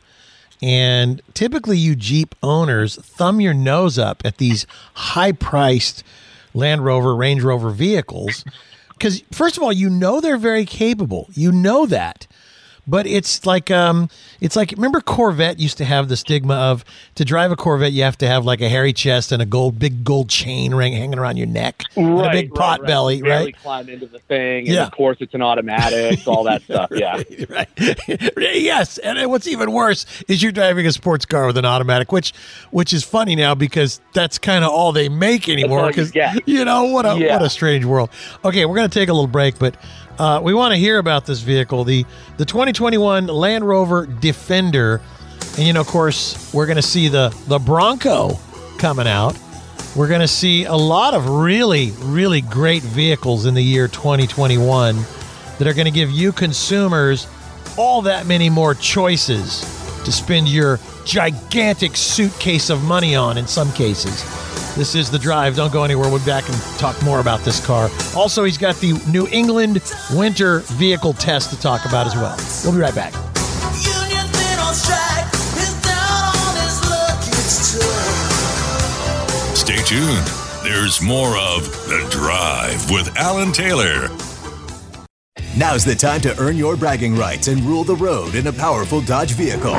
and typically you Jeep owners thumb your nose up at these high-priced Land Rover, Range Rover vehicles. Because, first of all, you know they're very capable. You know that. But it's like, um, it's like, remember Corvette used to have the stigma of, to drive a Corvette, you have to have like a hairy chest and a gold, big gold chain ring hanging around your neck, Right, and a big right, pot right. belly, Barely right? climb into the thing, and Yeah. of course it's an automatic, all that stuff. Yeah, Right. Yes, and then what's even worse is you're driving a sports car with an automatic, which which is funny now because that's kind of all they make anymore. all you Because get. you know what a Yeah. what a strange world. Okay, we're gonna take a little break, but uh, we want to hear about this vehicle, the the twenty twenty-one Land Rover Defender, and you know, of course, we're gonna see the the Bronco coming out. We're gonna see a lot of really really great vehicles in the year twenty twenty-one that are going to give you consumers all that many more choices to spend your gigantic suitcase of money on in some cases. This is The Drive. Don't go anywhere. We'll be back and talk more about this car. Also, he's got the New England winter vehicle test to talk about as well. We'll be right back. Union's been on strike. He's down on his luck. It's tough. Stay tuned. There's more of The Drive with Alan Taylor. Now's the time to earn your bragging rights and rule the road in a powerful Dodge vehicle.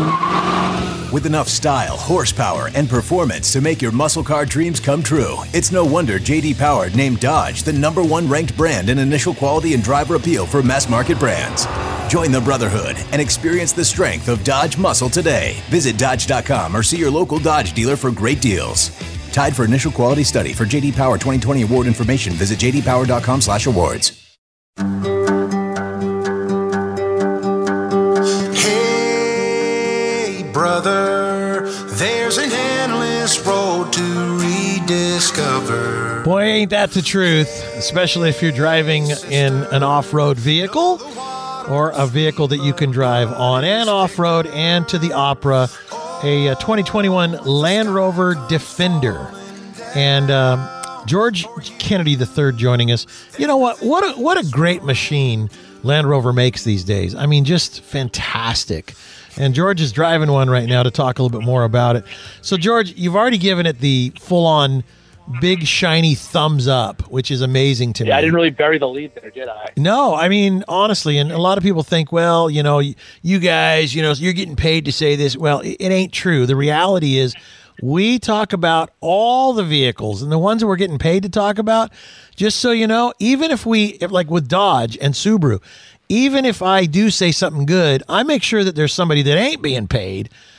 With enough style, horsepower, and performance to make your muscle car dreams come true, it's no wonder J D Power named Dodge the number one ranked brand in initial quality and driver appeal for mass market brands. Join the brotherhood and experience the strength of Dodge muscle today. Visit Dodge dot com or see your local Dodge dealer for great deals. Tied for initial quality study. For J D Power twenty twenty award information, visit j d power dot com slash awards. Hey, brother, there's an endless road to rediscover. Boy, ain't that the truth, especially if you're driving in an off-road vehicle or a vehicle that you can drive on and off-road and to the opera, a, uh twenty twenty-one Land Rover Defender. And um, George Kennedy the third joining us. You know what? What a, what a great machine Land Rover makes these days. I mean, just fantastic. And George is driving one right now to talk a little bit more about it. So, George, you've already given it the full-on big, shiny thumbs up, which is amazing to me. yeah. I didn't really bury the lead there, did I? No, I mean, honestly, and a lot of people think, well, you know, you guys, you know, you're getting paid to say this. Well, it, it ain't true. The reality is we talk about all the vehicles, and the ones that we're getting paid to talk about, just so you know, even if we, if like with Dodge and Subaru, even if I do say something good, I make sure that there's somebody that ain't being paid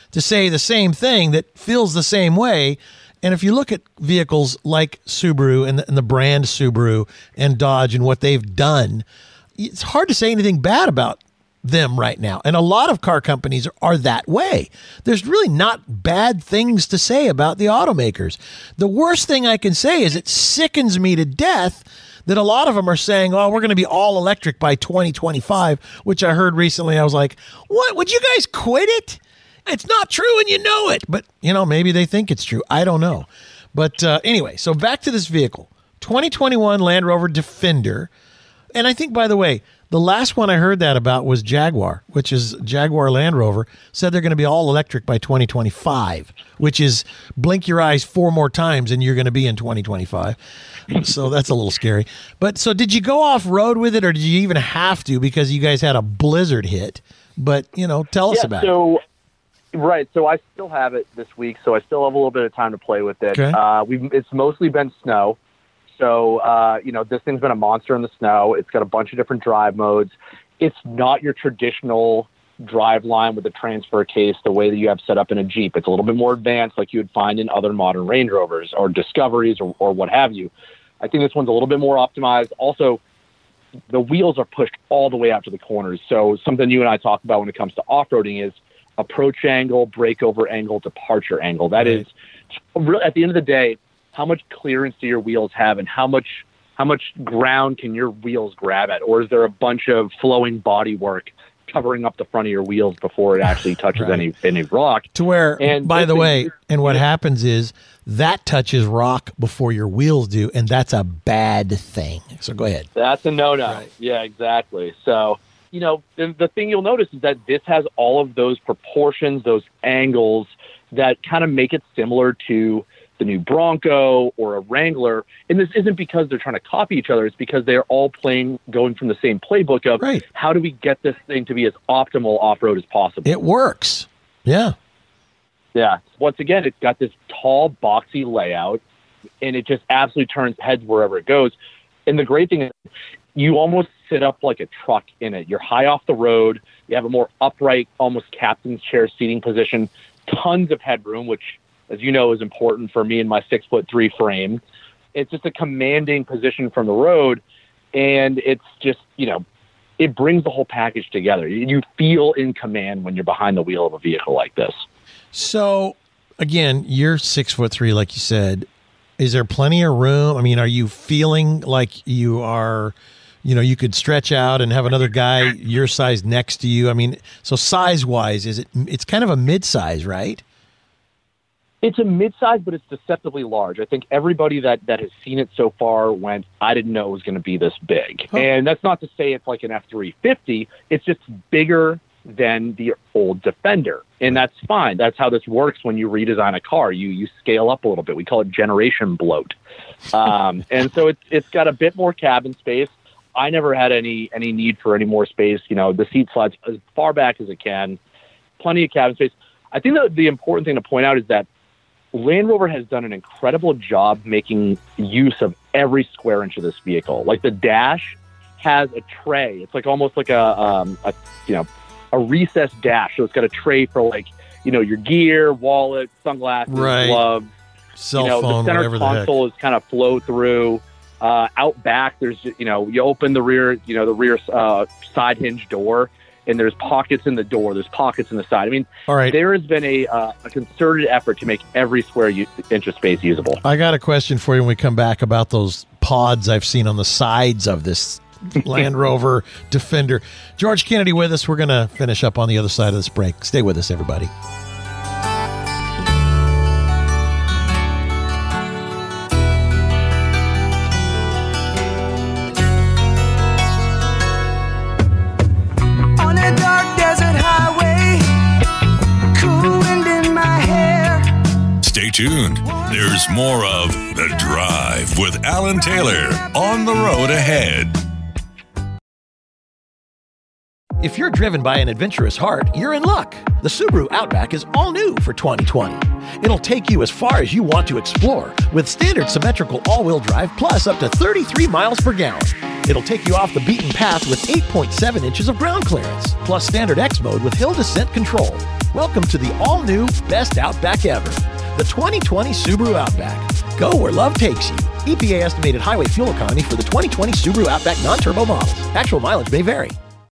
to say the same thing that feels the same way. And if you look at vehicles like Subaru and the, and the brand Subaru and Dodge and what they've done, it's hard to say anything bad about them right now. And a lot of car companies are that way. There's really not bad things to say about the automakers. The worst thing I can say is it sickens me to death that a lot of them are saying, oh, we're going to be all electric by twenty twenty-five, which I heard recently. I was like, what? Would you guys quit it? It's not true and you know it. But, you know, maybe they think it's true. I don't know. But uh, anyway, so back to this vehicle. twenty twenty-one Land Rover Defender. And I think, by the way, the last one I heard that about was Jaguar, which is Jaguar Land Rover, said they're going to be all electric by twenty twenty-five, which is blink your eyes four more times and you're going to be in twenty twenty-five. So that's a little scary. But so did you go off road with it, or did you even have to because you guys had a blizzard hit? But, you know, tell us yeah, about so, it. Right. So I still have it this week, so I still have a little bit of time to play with it. Okay. Uh, we've, it's mostly been snow. So, uh, you know, this thing's been a monster in the snow. It's got a bunch of different drive modes. It's not your traditional drive line with a transfer case the way that you have set up in a Jeep. It's a little bit more advanced like you would find in other modern Range Rovers or Discoveries or, or what have you. I think this one's a little bit more optimized. Also, the wheels are pushed all the way out to the corners. So something you and I talk about when it comes to off-roading is approach angle, breakover angle, departure angle. That is, at the end of the day, how much clearance do your wheels have and how much how much ground can your wheels grab at? Or is there a bunch of flowing body work covering up the front of your wheels before it actually touches right. any any rock? To where, and by the thing, way, and what happens is that touches rock before your wheels do, and that's a bad thing. So go ahead. That's a no-no. Right. Yeah, exactly. So, you know, the, the thing you'll notice is that this has all of those proportions, those angles that kind of make it similar to the new Bronco or a Wrangler. And this isn't because they're trying to copy each other. It's because they're all playing, going from the same playbook of right. how do we get this thing to be as optimal off-road as possible. It works. Yeah. Yeah. Once again, it's got this tall, boxy layout, and it just absolutely turns heads wherever it goes. And the great thing is you almost sit up like a truck in it. You're high off the road. You have a more upright, almost captain's chair seating position, tons of headroom, which, as you know, is important for me and my six foot three frame. It's just a commanding position from the road. And it's just, you know, it brings the whole package together. You feel in command when you're behind the wheel of a vehicle like this. So again, you're six foot three, like you said. Is there plenty of room? I mean, are you feeling like you are, you know, you could stretch out and have another guy your size next to you? I mean, so size wise, is it, it's kind of a mid-size, right? It's a mid-size, but it's deceptively large. I think everybody that, that has seen it so far went, I didn't know it was going to be this big. Huh. And that's not to say it's like an F three fifty. It's just bigger than the old Defender. And that's fine. That's how this works when you redesign a car. You you scale up a little bit. We call it generation bloat. Um, and so it's it's got a bit more cabin space. I never had any any need for any more space. You know, the seat slides as far back as it can. Plenty of cabin space. I think that the important thing to point out is that Land Rover has done an incredible job making use of every square inch of this vehicle. Like the dash has a tray. It's like almost like a, um, a you know, a recessed dash. So it's got a tray for like, you know, your gear, wallet, sunglasses, right. gloves. Cell you know, phone, the center whatever the console heck. is kind of flow through. Uh, out back, there's, you know, you open the rear, you know, the rear uh, side hinge door, and there's pockets in the door. There's pockets in the side. I mean, all right. There has been a, uh, a concerted effort to make every square u- inch of space usable. I got a question for you when we come back about those pods I've seen on the sides of this Land Rover Defender. George Kennedy with us. We're going to finish up on the other side of this break. Stay with us, everybody. On a dark desert highway, cool wind in my hair. Stay tuned. There's more of The Drive with Alan Taylor on the road ahead. If you're driven by an adventurous heart, you're in luck. The Subaru Outback is all new for twenty twenty. It'll take you as far as you want to explore with standard symmetrical all-wheel drive plus up to thirty-three miles per gallon. It'll take you off the beaten path with eight point seven inches of ground clearance plus standard X mode with hill descent control. Welcome to the all-new Best Outback Ever, the twenty twenty Subaru Outback. Go where love takes you. E P A estimated highway fuel economy for the twenty twenty Subaru Outback non-turbo models. Actual mileage may vary.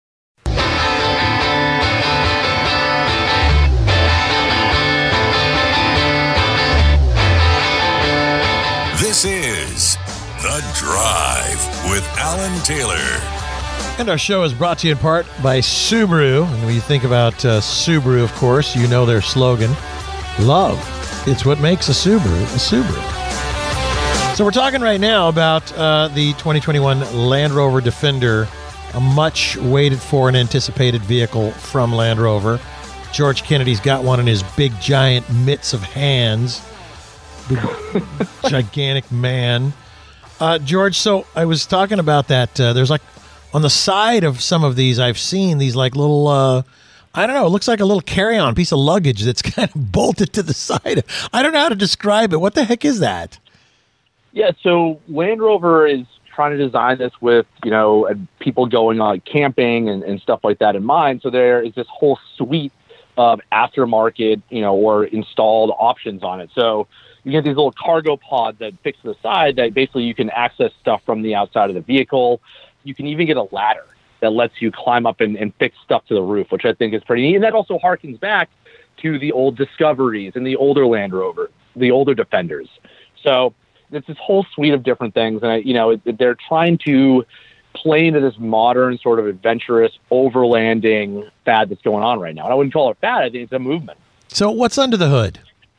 This is The Drive with Alan Taylor. And our show is brought to you in part by Subaru. And when you think about uh, Subaru, of course, you know their slogan, love. It's what makes a Subaru a Subaru. So we're talking right now about uh, the twenty twenty-one Land Rover Defender, a much waited for and anticipated vehicle from Land Rover. George Kennedy's got one in his big giant mitts of hands. Big, gigantic man. Uh, George, so I was talking about that. Uh, there's like on the side of some of these, I've seen these like little, uh, I don't know, it looks like a little carry-on piece of luggage that's kind of bolted to the side. I don't know how to describe it. What the heck is that? Yeah, so Land Rover is trying to design this with, you know, people going on camping and, and stuff like that in mind. So there is this whole suite of aftermarket, you know, or installed options on it. So you get these little cargo pods that fix to the side that basically you can access stuff from the outside of the vehicle. You can even get a ladder that lets you climb up and, and fix stuff to the roof, which I think is pretty neat. And that also harkens back to the old Discoveries and the older Land Rover, the older Defenders. So it's this whole suite of different things. And, you know, it, they're trying to play into this modern sort of adventurous overlanding fad that's going on right now. And I wouldn't call it fad. I think it's a movement. So what's under the hood?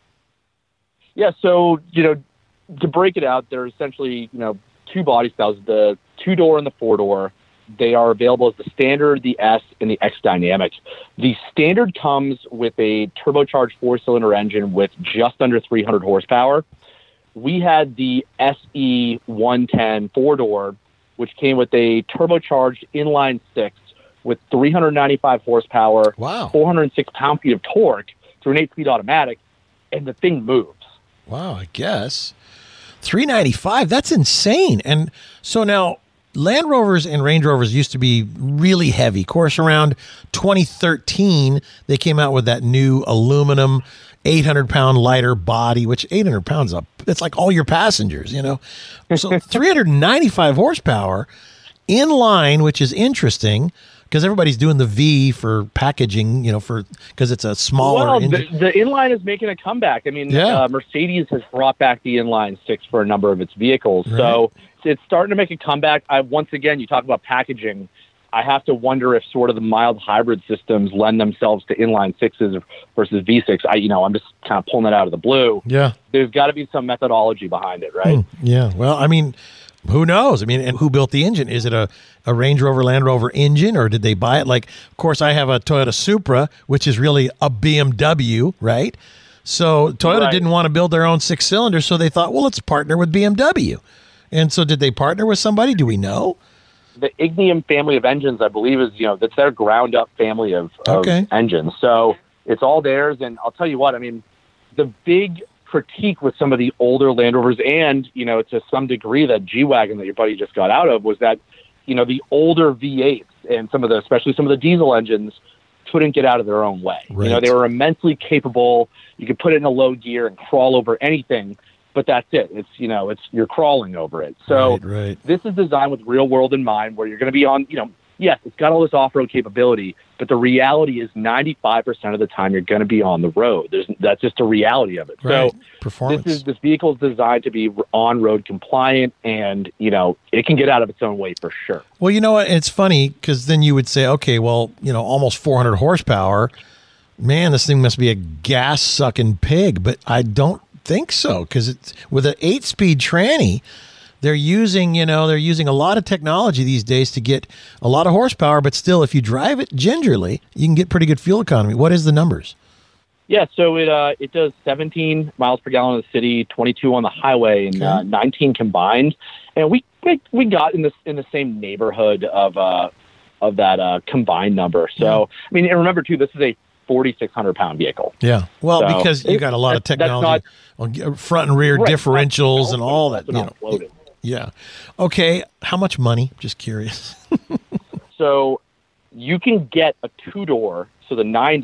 Yeah, so, you know, to break it out, there are essentially, you know, two body styles, the two-door and the four-door. They are available as the Standard, the S, and the X Dynamic. The Standard comes with a turbocharged four-cylinder engine with just under three hundred horsepower. We had the S E one ten four-door, which came with a turbocharged inline six with three hundred ninety-five horsepower, wow, four hundred six pound-feet of torque through an eight-speed automatic, and the thing moves. Wow, I guess. three ninety-five, that's insane. And so now Land Rovers and Range Rovers used to be really heavy. Of course, around twenty thirteen, they came out with that new aluminum eight hundred pound lighter body, which eight hundred pounds up, it's like all your passengers, you know. So three hundred ninety-five horsepower in line, which is interesting because everybody's doing the V for packaging, you know, for because it's a smaller well, engine. The, the inline is making a comeback. I mean, Yeah. uh, Mercedes has brought back the inline six for a number of its vehicles. Right. So it's starting to make a comeback. I, once again, you talk about packaging. I have to wonder if sort of the mild hybrid systems lend themselves to inline sixes versus V six. I, you know, I'm just kind of pulling it out of the blue. Yeah. There's got to be some methodology behind it, right? Hmm, yeah. Well, I mean, who knows? I mean, and who built the engine? Is it a, a Range Rover Land Rover engine, or did they buy it? Like, of course, I have a Toyota Supra, which is really a B M W, right? So Toyota Right. didn't want to build their own six cylinder, so they thought, well, let's partner with B M W. And so did they partner with somebody? Do we know? The Ignium family of engines, I believe, is, you know, that's their ground up family of, of Okay. engines. So it's all theirs. And I'll tell you what, I mean, the big critique with some of the older Land Rovers and, you know, to some degree that G-Wagon that your buddy just got out of was that, you know, the older V eights and some of the, especially some of the diesel engines couldn't get out of their own way. Right. You know, they were immensely capable. You could put it in a low gear and crawl over anything, but that's it. It's, you know, it's, you're crawling over it. So Right, right. this is designed with real world in mind, where you're going to be on, you know, yes, it's got all this off-road capability, but the reality is ninety-five percent of the time you're going to be on the road. There's, that's just a reality of it. Right. So Performance. this is, this vehicle is designed to be on-road compliant, and, you know, it can get out of its own way for sure. Well, you know what? It's funny because then you would say, okay, well, you know, almost four hundred horsepower. Man, this thing must be a gas-sucking pig. But I don't think so, because it's with an eight-speed tranny. They're using, you know, they're using a lot of technology these days to get a lot of horsepower. But still, if you drive it gingerly, you can get pretty good fuel economy. What is the numbers? Yeah, so it uh, it does seventeen miles per gallon in the city, twenty-two on the highway, and Okay. uh, nineteen combined. And we we, we got in this in the same neighborhood of uh of that uh, combined number. So I mean, and remember too, this is a forty-six hundred pound vehicle. Yeah, well, So, because you it- got a lot of that's- that's technology on front and rear Right, differentials that's- and all that. that's You not know, loaded. yeah. Okay, how much money? Just curious. So you can get a two door, so the ninety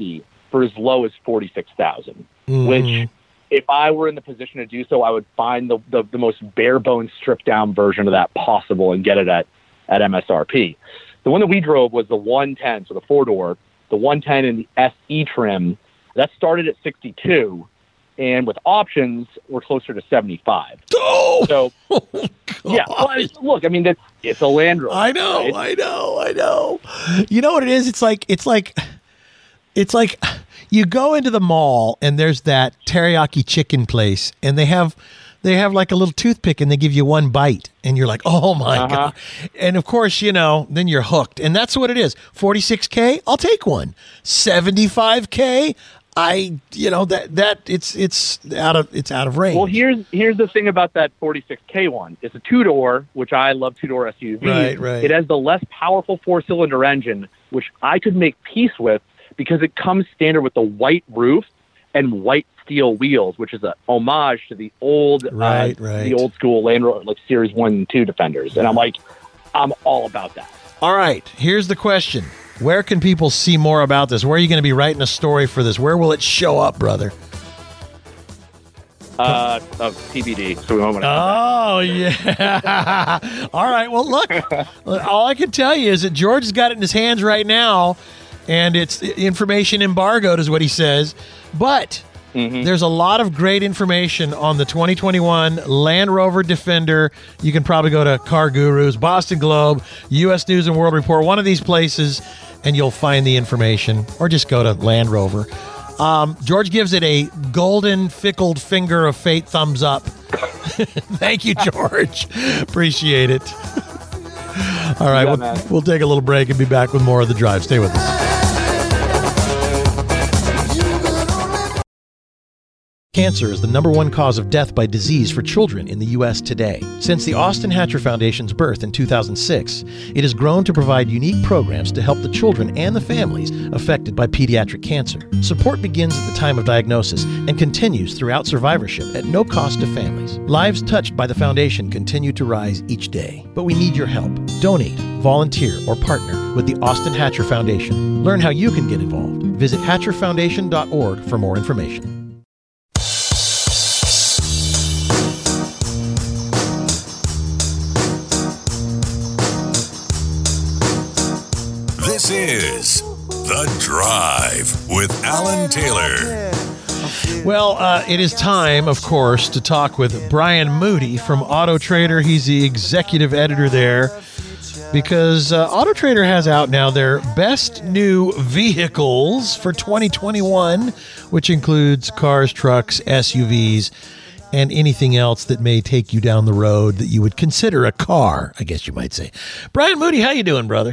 for as low as forty-six thousand Mm. which if I were in the position to do so, I would find the, the, the most bare bones stripped down version of that possible and get it at, at M S R P. The one that we drove was the one ten, so the four door, the one ten in the S E trim. That started at sixty-two, and with options, we're closer to seventy-five. Oh, so oh yeah, well, I- look, I mean, that's, it's a Land Rover. I know, right? I know, I know. You know what it is? It's like it's like it's like you go into the mall and there's that teriyaki chicken place, and they have they have like a little toothpick and they give you one bite, and you're like, oh my Uh-huh. god! And of course, you know, then you're hooked, and that's what it is. forty-six K, I'll take one. seventy-five K, I you know that that it's it's out of it's out of range. Well, here's here's the thing about that forty-six K one. It's a two door, which I love two door S U Vs. Right, right. It has the less powerful four cylinder engine, which I could make peace with because it comes standard with the white roof and white steel wheels, which is a homage to the old, Right, uh, right. the old school Land Rover, like Series One and Two Defenders. And I'm like, I'm all about that. All right, here's the question. Where can people see more about this? Where are you going to be writing a story for this? Where will it show up, brother? Uh, of T B D. So we won't want to. Oh, yeah. All right, well, look, all I can tell you is that George has got it in his hands right now, and it's information embargoed is what he says. But Mhm. there's a lot of great information on the twenty twenty-one Land Rover Defender. You can probably go to Car Gurus, Boston Globe, U S News and World Report, one of these places, and you'll find the information, or just go to Land Rover. Um, George gives it a golden fickled finger of fate thumbs up. Thank you, George. Appreciate it. All right, Yeah, we'll, man. we'll take a little break and be back with more of The Drive. Stay with us. Cancer is the number one cause of death by disease for children in the U S today. Since the Austin Hatcher Foundation's birth in two thousand six, it has grown to provide unique programs to help the children and the families affected by pediatric cancer. Support begins at the time of diagnosis and continues throughout survivorship at no cost to families. Lives touched by the foundation continue to rise each day, but we need your help. Donate, volunteer, or partner with the Austin Hatcher Foundation. Learn how you can get involved. Visit hatcher foundation dot org for more information. This is The Drive with Alan Taylor. Well, uh, it is time, of course, to talk with Brian Moody from Auto Trader. He's the executive editor there because uh, Auto Trader has out now their best new vehicles for twenty twenty-one, which includes cars, trucks, S U Vs, and anything else that may take you down the road that you would consider a car, I guess you might say. Brian Moody, how you doing, brother?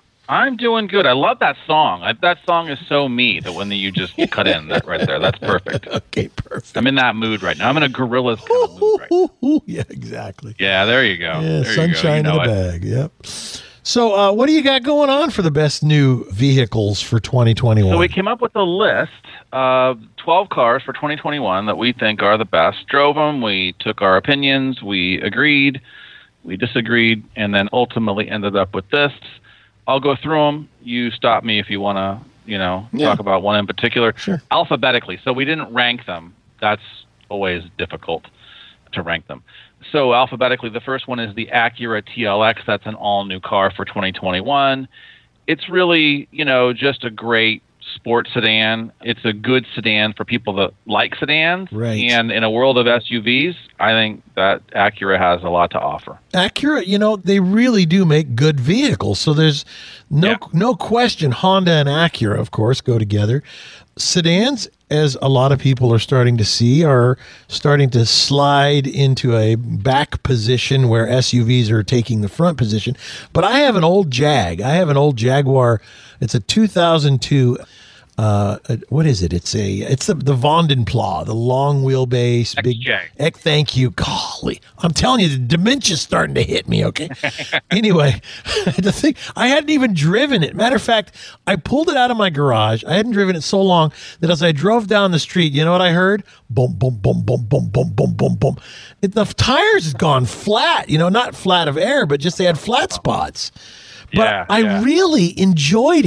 I'm doing good. I love that song. I, that song is so me, the one that you just cut in that right there. That's perfect. Okay, perfect. I'm in that mood right now. I'm in a Gorillaz kind of mood right now. Ooh, yeah, exactly. Yeah, there you go. Yeah, there sunshine you go. You know in a it. bag. Yep. So, uh, what do you got going on for the best new vehicles for twenty twenty-one? So we came up with a list of twelve cars for twenty twenty-one that we think are the best. Drove them. We took our opinions. We agreed. We disagreed. And then ultimately ended up with this. I'll go through them. You stop me if you want to, you know, Yeah. talk about one in particular. Sure. Alphabetically. So we didn't rank them. That's always difficult to rank them. So alphabetically, the first one is the Acura T L X. That's an all-new car for twenty twenty-one. It's really, you know, just a great sports sedan. It's a good sedan for people that like sedans. Right. And in a world of S U Vs, I think that Acura has a lot to offer. Acura, you know, they really do make good vehicles. So there's no Yeah. no question Honda and Acura, of course, go together. Sedans, as a lot of people are starting to see, are starting to slide into a back position where S U Vs are taking the front position. But I have an old Jag. I have an old Jaguar. It's a two thousand two. Uh, uh, what is it? It's a it's the the Vondenplas, the long wheelbase, big. X J. Ek, thank you. Golly, I'm telling you, the dementia's starting to hit me. Okay. Anyway, the thing I hadn't even driven it. Matter of fact, I pulled it out of my garage. I hadn't driven it so long that as I drove down the street, you know what I heard? Boom, boom, boom, boom, boom, boom, boom, boom, boom. It, the tires has gone flat. You know, not flat of air, but just they had flat spots. But Yeah, I yeah. really enjoyed it.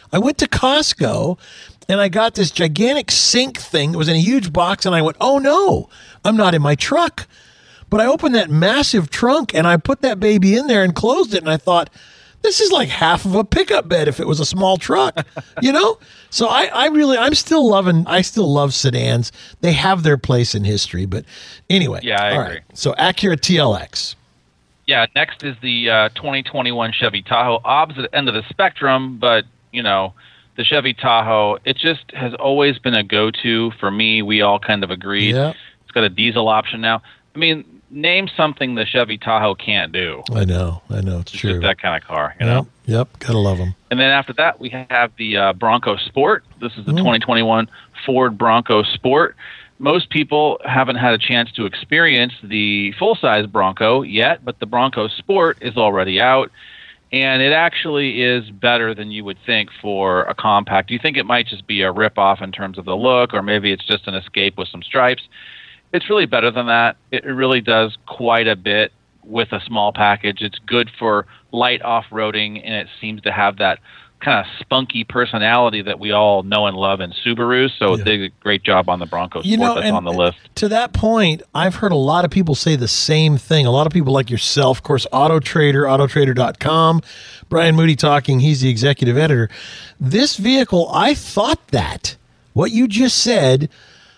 I went to Costco and I got this gigantic sink thing. It was in a huge box, and I went, oh no, I'm not in my truck. But I opened that massive trunk and I put that baby in there and closed it, and I thought, this is like half of a pickup bed if it was a small truck, you know? So I, I really, I'm still loving, I still love sedans. They have their place in history. But anyway. Yeah, I all agree. right. So Acura T L X. Yeah, next is the uh, twenty twenty-one Chevy Tahoe. Opposite end of the spectrum, but, you know, the Chevy Tahoe, it just has always been a go-to for me. We all kind of agreed. Yeah. It's got a diesel option now. I mean, name something the Chevy Tahoe can't do. I know, I know, it's, it's true. Just that kind of car, you yep, know? Yep, gotta love them. And then after that, we have the uh, Bronco Sport. This is the Mm. twenty twenty-one Ford Bronco Sport. Most people haven't had a chance to experience the full-size Bronco yet, but the Bronco Sport is already out, and it actually is better than you would think for a compact. You think it might just be a rip-off in terms of the look, or maybe it's just an Escape with some stripes. It's really better than that. It really does quite a bit with a small package. It's good for light off-roading, and it seems to have that kind of spunky personality that we all know and love in Subarus. So Yeah. they did a great job on the Bronco You Sport know, that's and on the list. to that point, I've heard a lot of people say the same thing. A lot of people like yourself, of course, Auto Trader, auto trader dot com. Brian Moody talking, he's the executive editor. This vehicle, I thought that. What you just said,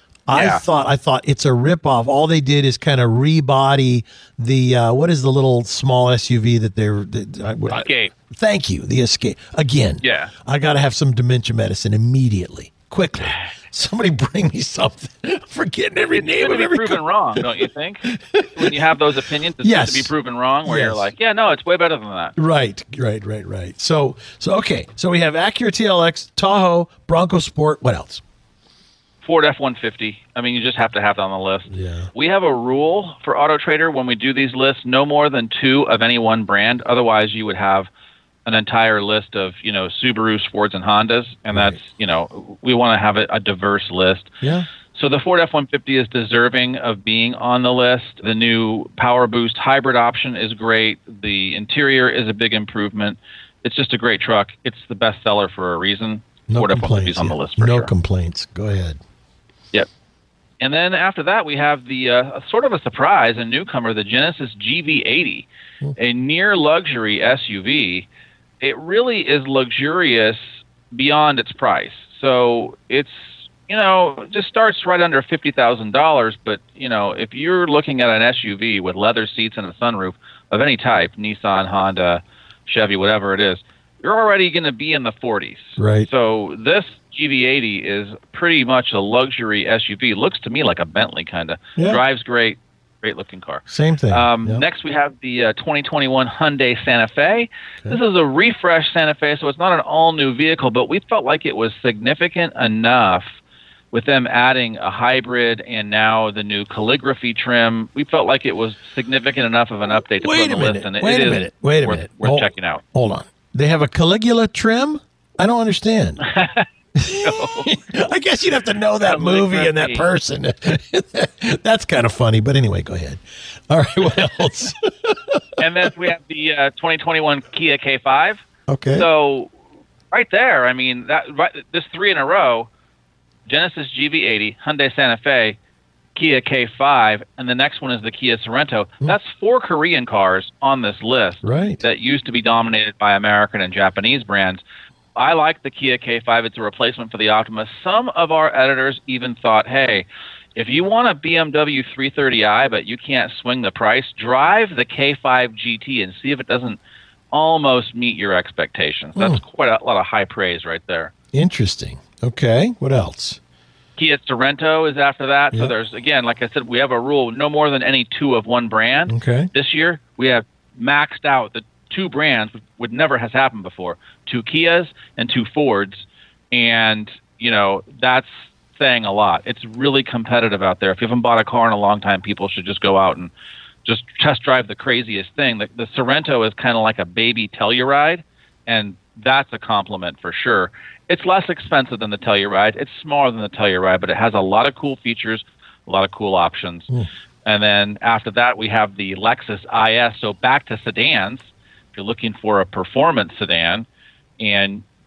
I Yeah. thought I thought it's a ripoff. All they did is kind of rebody the uh, what is the little small S U V that they're that, I, Escape. Thank you, the Escape. Again, Yeah. I got to have some dementia medicine immediately, quickly. Somebody bring me something. I'm forgetting every name It's of to be every proven car. wrong, don't you think? When you have those opinions, it's Yes. good to be proven wrong, where Yes. you're like, yeah, no, it's way better than that. Right, right, right, right. So, so okay. So we have Acura T L X, Tahoe, Bronco Sport. What else? Ford F one fifty. I mean, you just have to have that on the list. Yeah. We have a rule for Auto Trader when we do these lists, no more than two of any one brand. Otherwise, you would have an entire list of, you know, Subarus, Fords, and Hondas. And Right. that's, you know, we want to have a, a diverse list. Yeah. So the Ford F one fifty is deserving of being on the list. The new Power Boost hybrid option is great. The interior is a big improvement. It's just a great truck. It's the best seller for a reason. No Ford F one fifty complaints. is on the yeah. list for no sure. complaints. Go ahead. Yep. And then after that, we have the uh, sort of a surprise, a newcomer, the Genesis G V eighty, a near luxury S U V. It really is luxurious beyond its price. So it's, you know, just starts right under fifty thousand dollars. But, you know, if you're looking at an S U V with leather seats and a sunroof of any type, Nissan, Honda, Chevy, whatever it is, you're already going to be in the forties. Right. So this G V eighty is pretty much a luxury S U V. Looks to me like a Bentley kind of. Yeah. Drives great. Great looking car. Same thing. Um, Yep. Next, we have the uh, twenty twenty-one Hyundai Santa Fe. This is a refresh Santa Fe, so it's not an all-new vehicle, but we felt like it was significant enough with them adding a hybrid and now the new calligraphy trim. We felt like it was significant enough of an update to Wait put a on the minute. list, and it, Wait it a is minute. Wait a worth, minute. worth Hold- checking out. Hold on. They have a Caligula trim? I don't understand. I guess you'd have to know that movie and that person. That's kind of funny, but anyway, go ahead. All right, what else? And then we have the uh, twenty twenty-one Kia K five. Okay. So right there, I mean, that right, this three in a row, Genesis G V eighty, Hyundai Santa Fe, Kia K five, and the next one is the Kia Sorento. That's four Korean cars on this list Right. that used to be dominated by American and Japanese brands. I like the Kia K five. It's a replacement for the Optima. Some of our editors even thought, hey, if you want a B M W three thirty i but you can't swing the price, drive the K five G T and see if it doesn't almost meet your expectations. That's Hmm. quite a lot of high praise right there. Interesting. Okay, what else? Kia Sorento is after that. So Yep. there's, again, like I said, we have a rule, no more than any two of one brand. Okay. This year, we have maxed out the two brands, which would never has happened before, two Kias and two Fords. And, you know, that's saying a lot. It's really competitive out there. If you haven't bought a car in a long time, people should just go out and just test drive the craziest thing. The, the Sorento is kind of like a baby Telluride, and that's a compliment for sure. It's less expensive than the Telluride. It's smaller than the Telluride, but it has a lot of cool features, a lot of cool options. Mm. And then after that, we have the Lexus I S. So back to sedans. If you're looking for a performance sedan and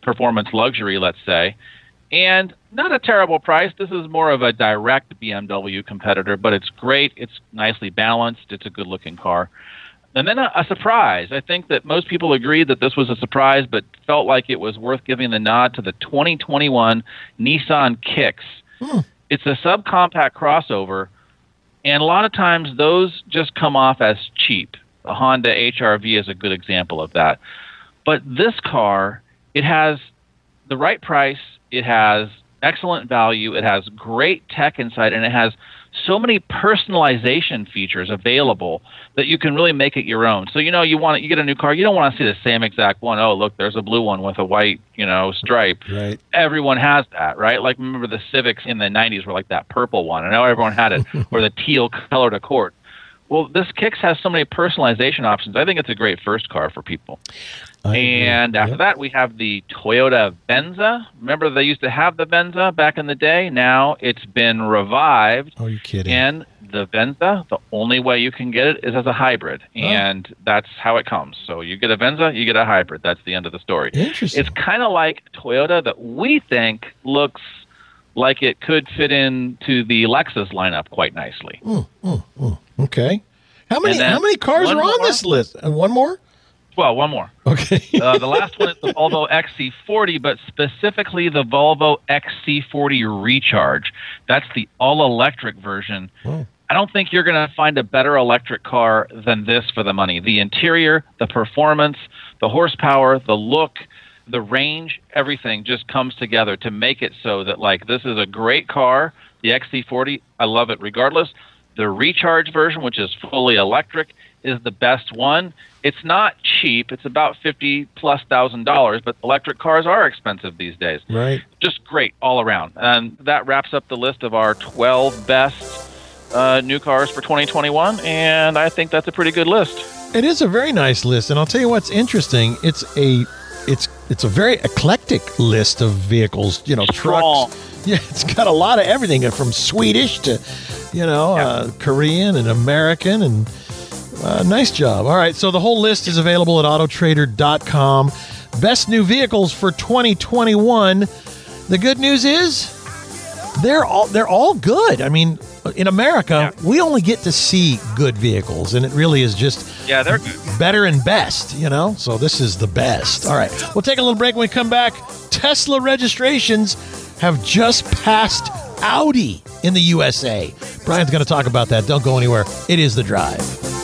performance luxury, let's say, and not a terrible price. This is more of a direct B M W competitor, but it's great. It's nicely balanced. It's a good-looking car. And then a, a surprise. I think that most people agreed that this was a surprise, but felt like it was worth giving the nod to the twenty twenty-one Nissan Kicks. Hmm. It's a subcompact crossover, and a lot of times those just come off as cheap. The Honda H R V is a good example of that. But this car, it has the right price, it has excellent value, it has great tech inside, and it has so many personalization features available that you can really make it your own. So, you know, you want you get a new car, you don't want to see the same exact one. Oh, look, there's a blue one with a white, you know, stripe. Right. Everyone has that, right? Like, remember the Civics in the nineties were like that purple one. I know everyone had it, or the teal colored Accord. Well, this Kicks has so many personalization options. I think it's a great first car for people. I and agree. After yep. that, we have the Toyota Venza. Remember, they used to have the Venza back in the day. Now it's been revived. Oh, you're kidding. And the Venza, the only way you can get it is as a hybrid. Oh. And that's how it comes. So you get a Venza, you get a hybrid. That's the end of the story. Interesting. It's kind of like Toyota that we think looks like it could fit into the Lexus lineup quite nicely. Mm, mm, mm. Okay. How many how many cars are on more? this list? And one more? Well, one more. Okay. uh, the last one is the Volvo X C forty, but specifically the Volvo X C forty Recharge. That's the all-electric version. Oh. I don't think you're going to find a better electric car than this for the money. The interior, the performance, the horsepower, the look, the range, everything just comes together to make it so that, like, this is a great car. The X C forty, I love it regardless. The Recharge version, which is fully electric, is the best one. It's not cheap. It's about fifty plus thousand dollars, but electric cars are expensive these days. Right. Just great all around. And that wraps up the list of our twelve best uh, new cars for twenty twenty-one, and I think that's a pretty good list. It is a very nice list, and I'll tell you what's interesting. It's a it's it's a very eclectic list of vehicles, you know, Strong. trucks. Yeah, it's got a lot of everything from Swedish to, you know, Yeah. uh, Korean and American, and uh, nice job. All right, so the whole list is available at auto trader dot com. Best new vehicles for twenty twenty-one. The good news is they're all they're all good. I mean, in America, Yeah. we only get to see good vehicles, and it really is just Yeah, they're good. better and best, you know? So this is the best. All right, we'll take a little break. When we come back, Tesla registrations have just passed Audi in the U S A. Brian's going to talk about that. Don't go anywhere. It is The Drive.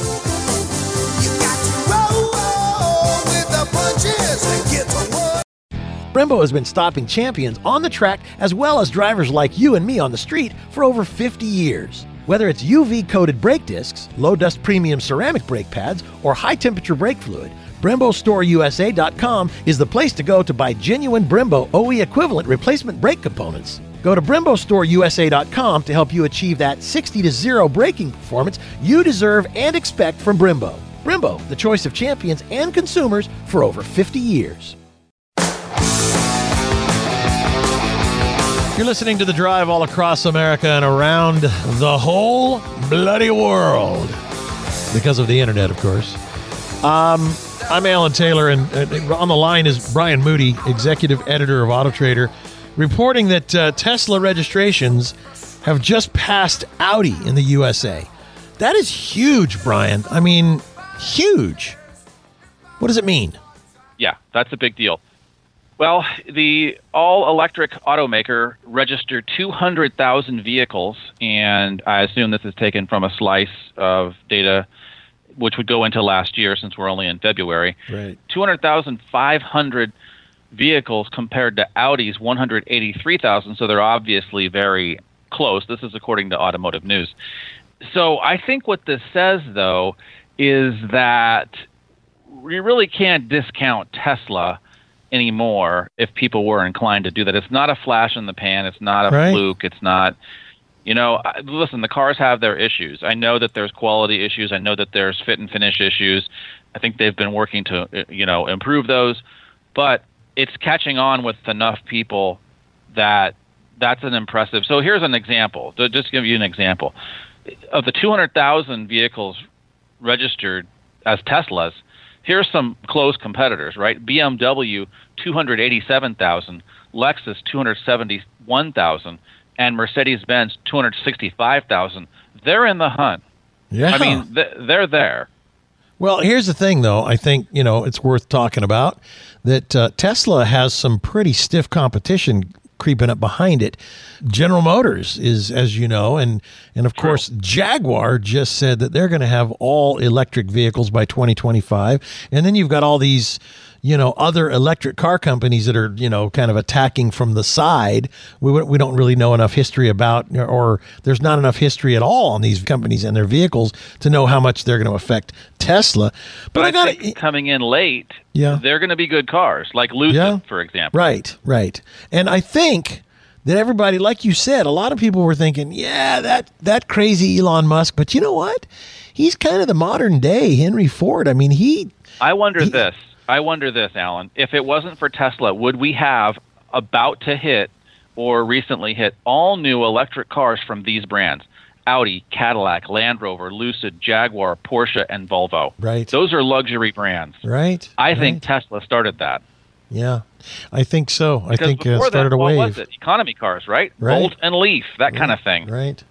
Brembo has been stopping champions on the track as well as drivers like you and me on the street for over fifty years. Whether it's U V-coated brake discs, low-dust premium ceramic brake pads, or high-temperature brake fluid, Brembo Store U S A dot com is the place to go to buy genuine Brembo O E equivalent replacement brake components. Go to Brembo Store U S A dot com to help you achieve that sixty to zero braking performance you deserve and expect from Brembo. Brembo, the choice of champions and consumers for over fifty years. You're listening to The Drive all across America and around the whole bloody world. Because of the internet, of course. Um, I'm Alan Taylor, and uh, on the line is Brian Moody, executive editor of Auto Trader, reporting that uh, Tesla registrations have just passed Audi in the U S A. That is huge, Brian. I mean, huge. What does it mean? Yeah, that's a big deal. Well, the all-electric automaker registered two hundred thousand vehicles, and I assume this is taken from a slice of data which would go into last year since we're only in February. Right. two hundred thousand five hundred vehicles compared to Audi's one hundred eighty-three thousand, so they're obviously very close. This is according to Automotive News. So I think what this says, though, is that we really can't discount Tesla anymore if people were inclined to do that. It's not a flash in the pan. It's not a Right. fluke. It's not, you know, I- listen, the cars have their issues. I know that there's quality issues. I know that there's fit and finish issues. I think they've been working to, uh, you know, improve those, but it's catching on with enough people that that's an impressive. So here's an example. To just give you an example. Of the two hundred thousand vehicles registered as Teslas, here's some close competitors, right? B M W, two hundred eighty-seven thousand, Lexus two hundred seventy-one thousand, and Mercedes-Benz two hundred sixty-five thousand. They're in the hunt. Yeah. I mean, th- they're there. Well, here's the thing, though. I think, you know, it's worth talking about that uh, Tesla has some pretty stiff competition creeping up behind it. General Motors is, as you know, and and of course, Jaguar just said that they're going to have all electric vehicles by twenty twenty-five. And then you've got all these, you know, other electric car companies that are, you know, kind of attacking from the side. We we don't really know enough history about, or there's not enough history at all on these companies and their vehicles to know how much they're going to affect Tesla. But, But I I got think coming in late, Yeah. they're going to be good cars, like Lucid, Yeah. for example. Right, right. And I think that everybody, like you said, a lot of people were thinking, yeah, that that crazy Elon Musk. But you know what? He's kind of the modern day Henry Ford. I mean, he. I wonder he, this. I wonder this, Alan. If it wasn't for Tesla, would we have about to hit or recently hit all new electric cars from these brands? Audi, Cadillac, Land Rover, Lucid, Jaguar, Porsche, and Volvo. Right. Those are luxury brands. Right. I right. think Tesla started that. Yeah, I think so. I Because think uh, before started that, a what wave. was it? Economy cars, right? Right. Bolt and Leaf, that kind of thing. Right.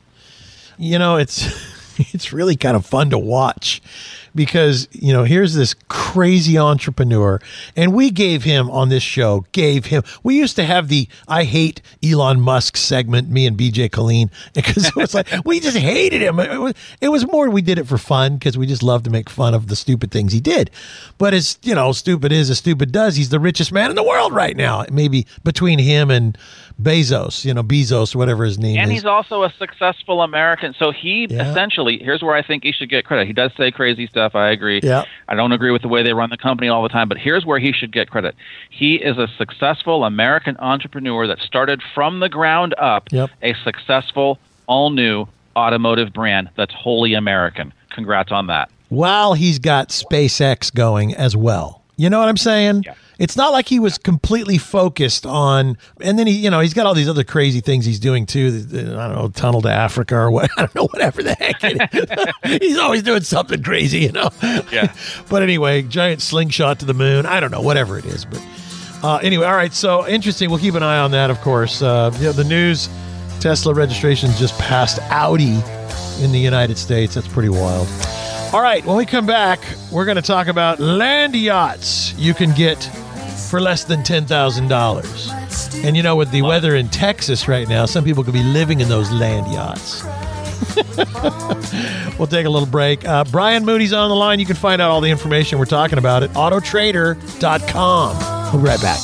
You know, it's it's really kind of fun to watch because, you know, here's this crazy entrepreneur, and we gave him on this show, gave him, we used to have the I hate Elon Musk segment, me and B J Colleen, because it was like, we just hated him. It was, it was more, we did it for fun because we just love to make fun of the stupid things he did. But as, you know, stupid is as stupid does, he's the richest man in the world right now. Maybe between him and Bezos, you know, Bezos, whatever his name And is. he's also a successful American. So he Yeah. essentially, here's where I think he should get credit. He does say crazy stuff. I agree. Yeah. I don't agree with the way they run the company all the time, but here's where he should get credit. He is a successful American entrepreneur that started from the ground up Yep. a successful, all-new automotive brand that's wholly American. Congrats on that. While he's got SpaceX going as well. You know what I'm saying? Yeah. It's not like he was completely focused on, and then he, you know, he's got all these other crazy things he's doing too. the- the- I don't know, tunnel to Africa or what, I don't know, whatever the heck it is. He's always doing something crazy, you know? Yeah. But anyway, giant slingshot to the moon. I don't know, whatever it is. But uh, anyway, all right. So interesting. We'll keep an eye on that, of course. Uh, you know, the news, Tesla registrations just passed Audi in the United States. That's pretty wild. All right, when we come back, we're going to talk about land yachts you can get for less than ten thousand dollars. And you know, with the weather in Texas right now, some people could be living in those land yachts. We'll take a little break. Uh, Brian Moody's on the line. You can find out all the information we're talking about at auto trader dot com. We'll be right back.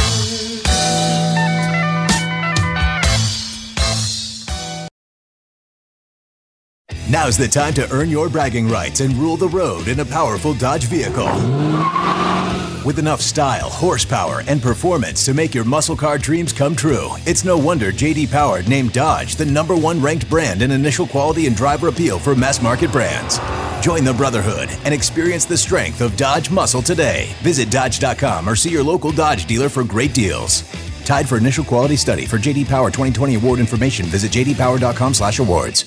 Now's the time to earn your bragging rights and rule the road in a powerful Dodge vehicle. With enough style, horsepower, and performance to make your muscle car dreams come true, it's no wonder J D Power named Dodge the number one ranked brand in initial quality and driver appeal for mass market brands. Join the brotherhood and experience the strength of Dodge muscle today. Visit Dodge dot com or see your local Dodge dealer for great deals. Tied for initial quality study. For J D Power twenty twenty award information, visit j d power dot com slash awards.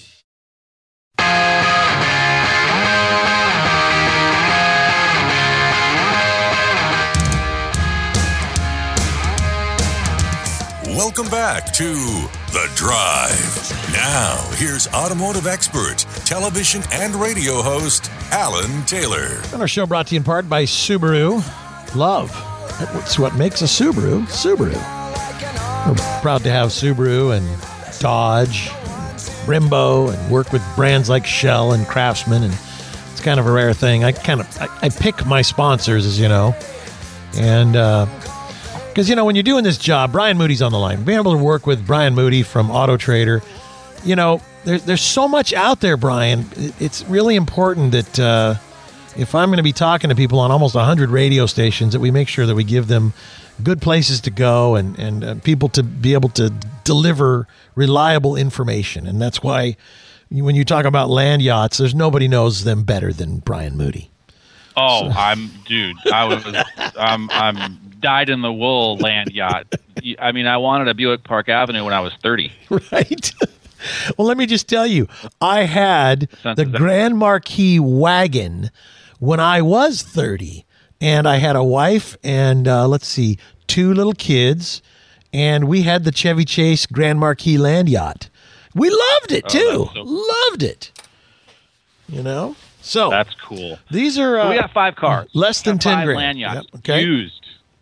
Welcome back to The Drive. Now, here's automotive expert, television and radio host, Alan Taylor. And our show brought to you in part by Subaru. Love. It's what makes a Subaru, Subaru. We're proud to have Subaru and Dodge, and Brembo, and work with brands like Shell and Craftsman. And it's kind of a rare thing. I kind of, I, I pick my sponsors, as you know. And, uh, because, you know, when you're doing this job, Brian Moody's on the line. Being able to work with Brian Moody from Auto Trader, you know, there, there's so much out there, Brian. It's really important that uh, if I'm going to be talking to people on almost one hundred radio stations, that we make sure that we give them good places to go and, and uh, people to be able to deliver reliable information. And that's why when you talk about land yachts, there's nobody knows them better than Brian Moody. Oh, so. I'm, dude, I was, I'm, I'm dyed in the wool land yacht. I mean, I wanted a Buick Park Avenue when I was thirty. Right. Well, let me just tell you, I had the Grand Marquis wagon when I was thirty. and I had a wife and uh, let's see, two little kids, and we had the Chevy Chase Grand Marquis Land Yacht. We loved it too. Oh, so cool. Loved it. You know, so that's cool. These are uh, so we got five cars, less than ten five grand. Land yachts Yep. Okay. used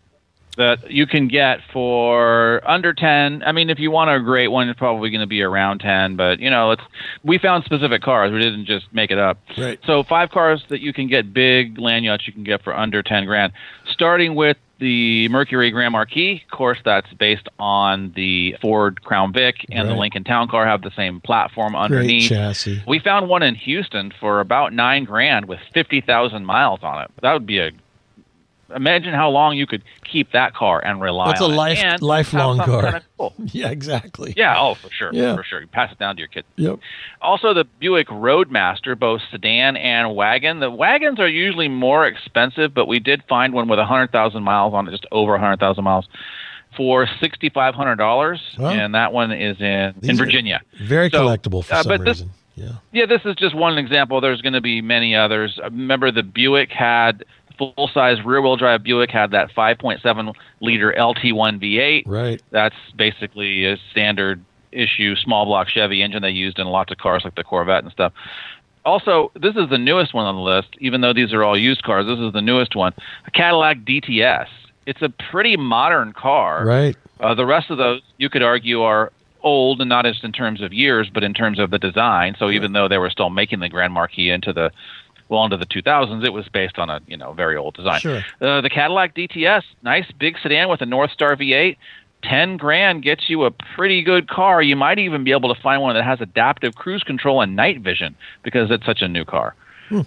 that you can get for under ten. I mean, if you want a great one, it's probably going to be around ten. But you know, it's we found specific cars. We didn't just make it up. Right. So five cars that you can get, big land yachts you can get for under ten grand. Starting with the Mercury Grand Marquis, of course, that's based on the Ford Crown Vic, and Right. the Lincoln Town Car have the same platform underneath. Great chassis. We found one in Houston for about nine grand with fifty thousand miles on it. That would be a imagine how long you could keep that car and rely That's on a it. life And lifelong have something car. kinda cool. Yeah, exactly. Yeah, oh, for sure. Yeah. For sure. You pass it down to your kids. Yep. Also, the Buick Roadmaster, both sedan and wagon. The wagons are usually more expensive, but we did find one with one hundred thousand miles on it, just over one hundred thousand miles, for six thousand five hundred dollars. Wow. And that one is in, These in are Virginia. Very So, collectible for uh, some but this- reason. Yeah. Yeah, this is just one example. There's going to be many others. Uh, Remember, the Buick had full-size rear-wheel drive Buick had that five point seven liter L T one V eight. Right. That's basically a standard issue small block Chevy engine they used in lots of cars like the Corvette and stuff. Also, this is the newest one on the list. Even though these are all used cars, this is the newest one, a Cadillac D T S. It's a pretty modern car. Right. Uh, the rest of those, you could argue, are old, and not just in terms of years, but in terms of the design. So even though they were still making the Grand Marquis into the well into the two thousands, it was based on a you know very old design. Sure. Uh, the Cadillac D T S, nice big sedan with a North Star V eight. Ten grand gets you a pretty good car. You might even be able to find one that has adaptive cruise control and night vision because it's such a new car. Hmm.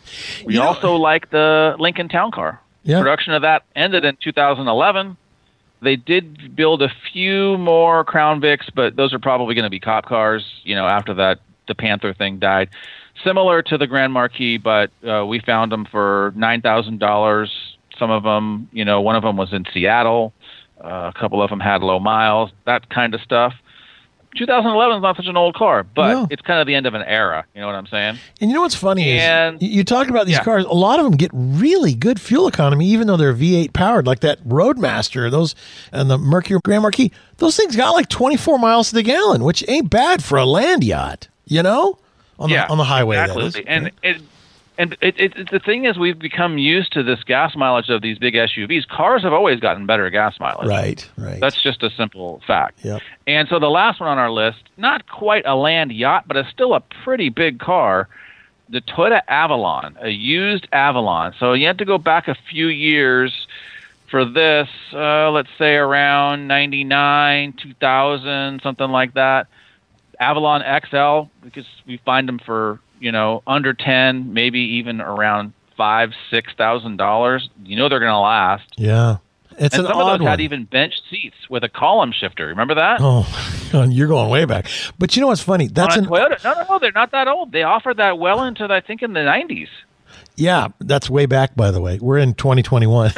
We You know- also like the Lincoln Town Car. Yeah. Production of that ended in two thousand eleven. They did build a few more Crown Vics, but those are probably going to be cop cars, you know, after that the Panther thing died. Similar to the Grand Marquis, but uh, we found them for nine thousand dollars. Some of them, you know, one of them was in Seattle. Uh, a couple of them had low miles, that kind of stuff. twenty eleven is not such an old car, but No. it's kind of the end of an era. You know what I'm saying? And you know what's funny And- is you you talk about these yeah. cars. A lot of them get really good fuel economy, even though they're V eight powered, like that Roadmaster, those and the Mercury Grand Marquis. Those things got like twenty-four miles to the gallon, which ain't bad for a land yacht. You know, on yeah, the on the highway. exactly. That is. And it, and it, it, it, the thing is, we've become used to this gas mileage of these big S U Vs. Cars have always gotten better gas mileage. Right, right. That's just a simple fact. Yep. And so the last one on our list, not quite a land yacht, but it's still a pretty big car, the Toyota Avalon, a used Avalon. So you have to go back a few years for this, uh, let's say around ninety-nine, two thousand, something like that. Avalon X L, because we find them for, you know, under ten, maybe even around five, six thousand dollars. You know they're going to last. Yeah, it's and an some of odd those one. had even bench seats with a column shifter. Remember that? Oh, you're going way back. But you know what's funny? That's On an a Toyota. No, no, no. They're not that old. They offered that well into, I think, in the nineties. yeah. That's way back, by the way. We're in twenty twenty-one.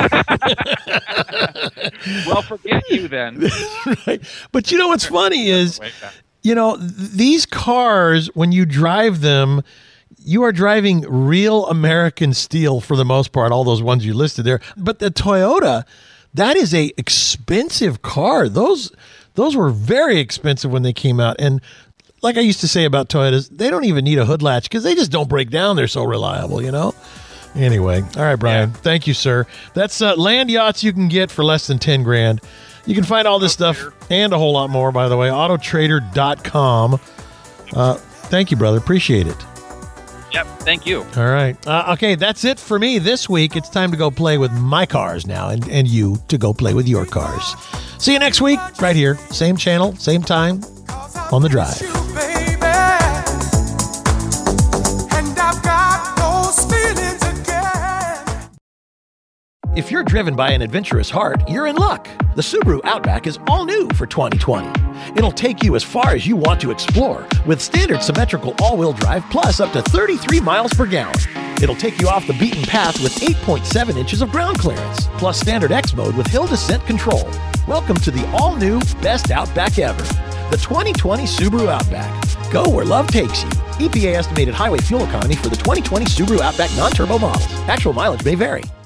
Well, forget you then. Right. But you know what's funny is, Way back. you know, th- these cars, when you drive them, you are driving real American steel for the most part, all those ones you listed there. But the Toyota, that is a expensive car. Those those were very expensive when they came out. And like I used to say about Toyotas, they don't even need a hood latch because they just don't break down. They're so reliable, you know? Anyway, all right, Brian. Yeah. Thank you, sir. That's uh, land yachts you can get for less than ten grand. You can find all this stuff and a whole lot more, by the way, auto trader dot com. Uh, thank you, brother. Appreciate it. Yep. Thank you. All right. Uh, okay, that's it for me this week. It's time to go play with my cars now, and, and you to go play with your cars. See you next week, right here. Same channel, same time, on The Drive. If you're driven by an adventurous heart, you're in luck. The Subaru Outback is all new for twenty twenty. It'll take you as far as you want to explore with standard symmetrical all-wheel drive plus up to thirty-three miles per gallon. It'll take you off the beaten path with eight point seven inches of ground clearance, plus standard X mode with hill descent control. Welcome to the all-new best Outback ever, the twenty twenty Subaru Outback. Go where love takes you. E P A estimated highway fuel economy for the twenty twenty Subaru Outback non-turbo models. Actual mileage may vary.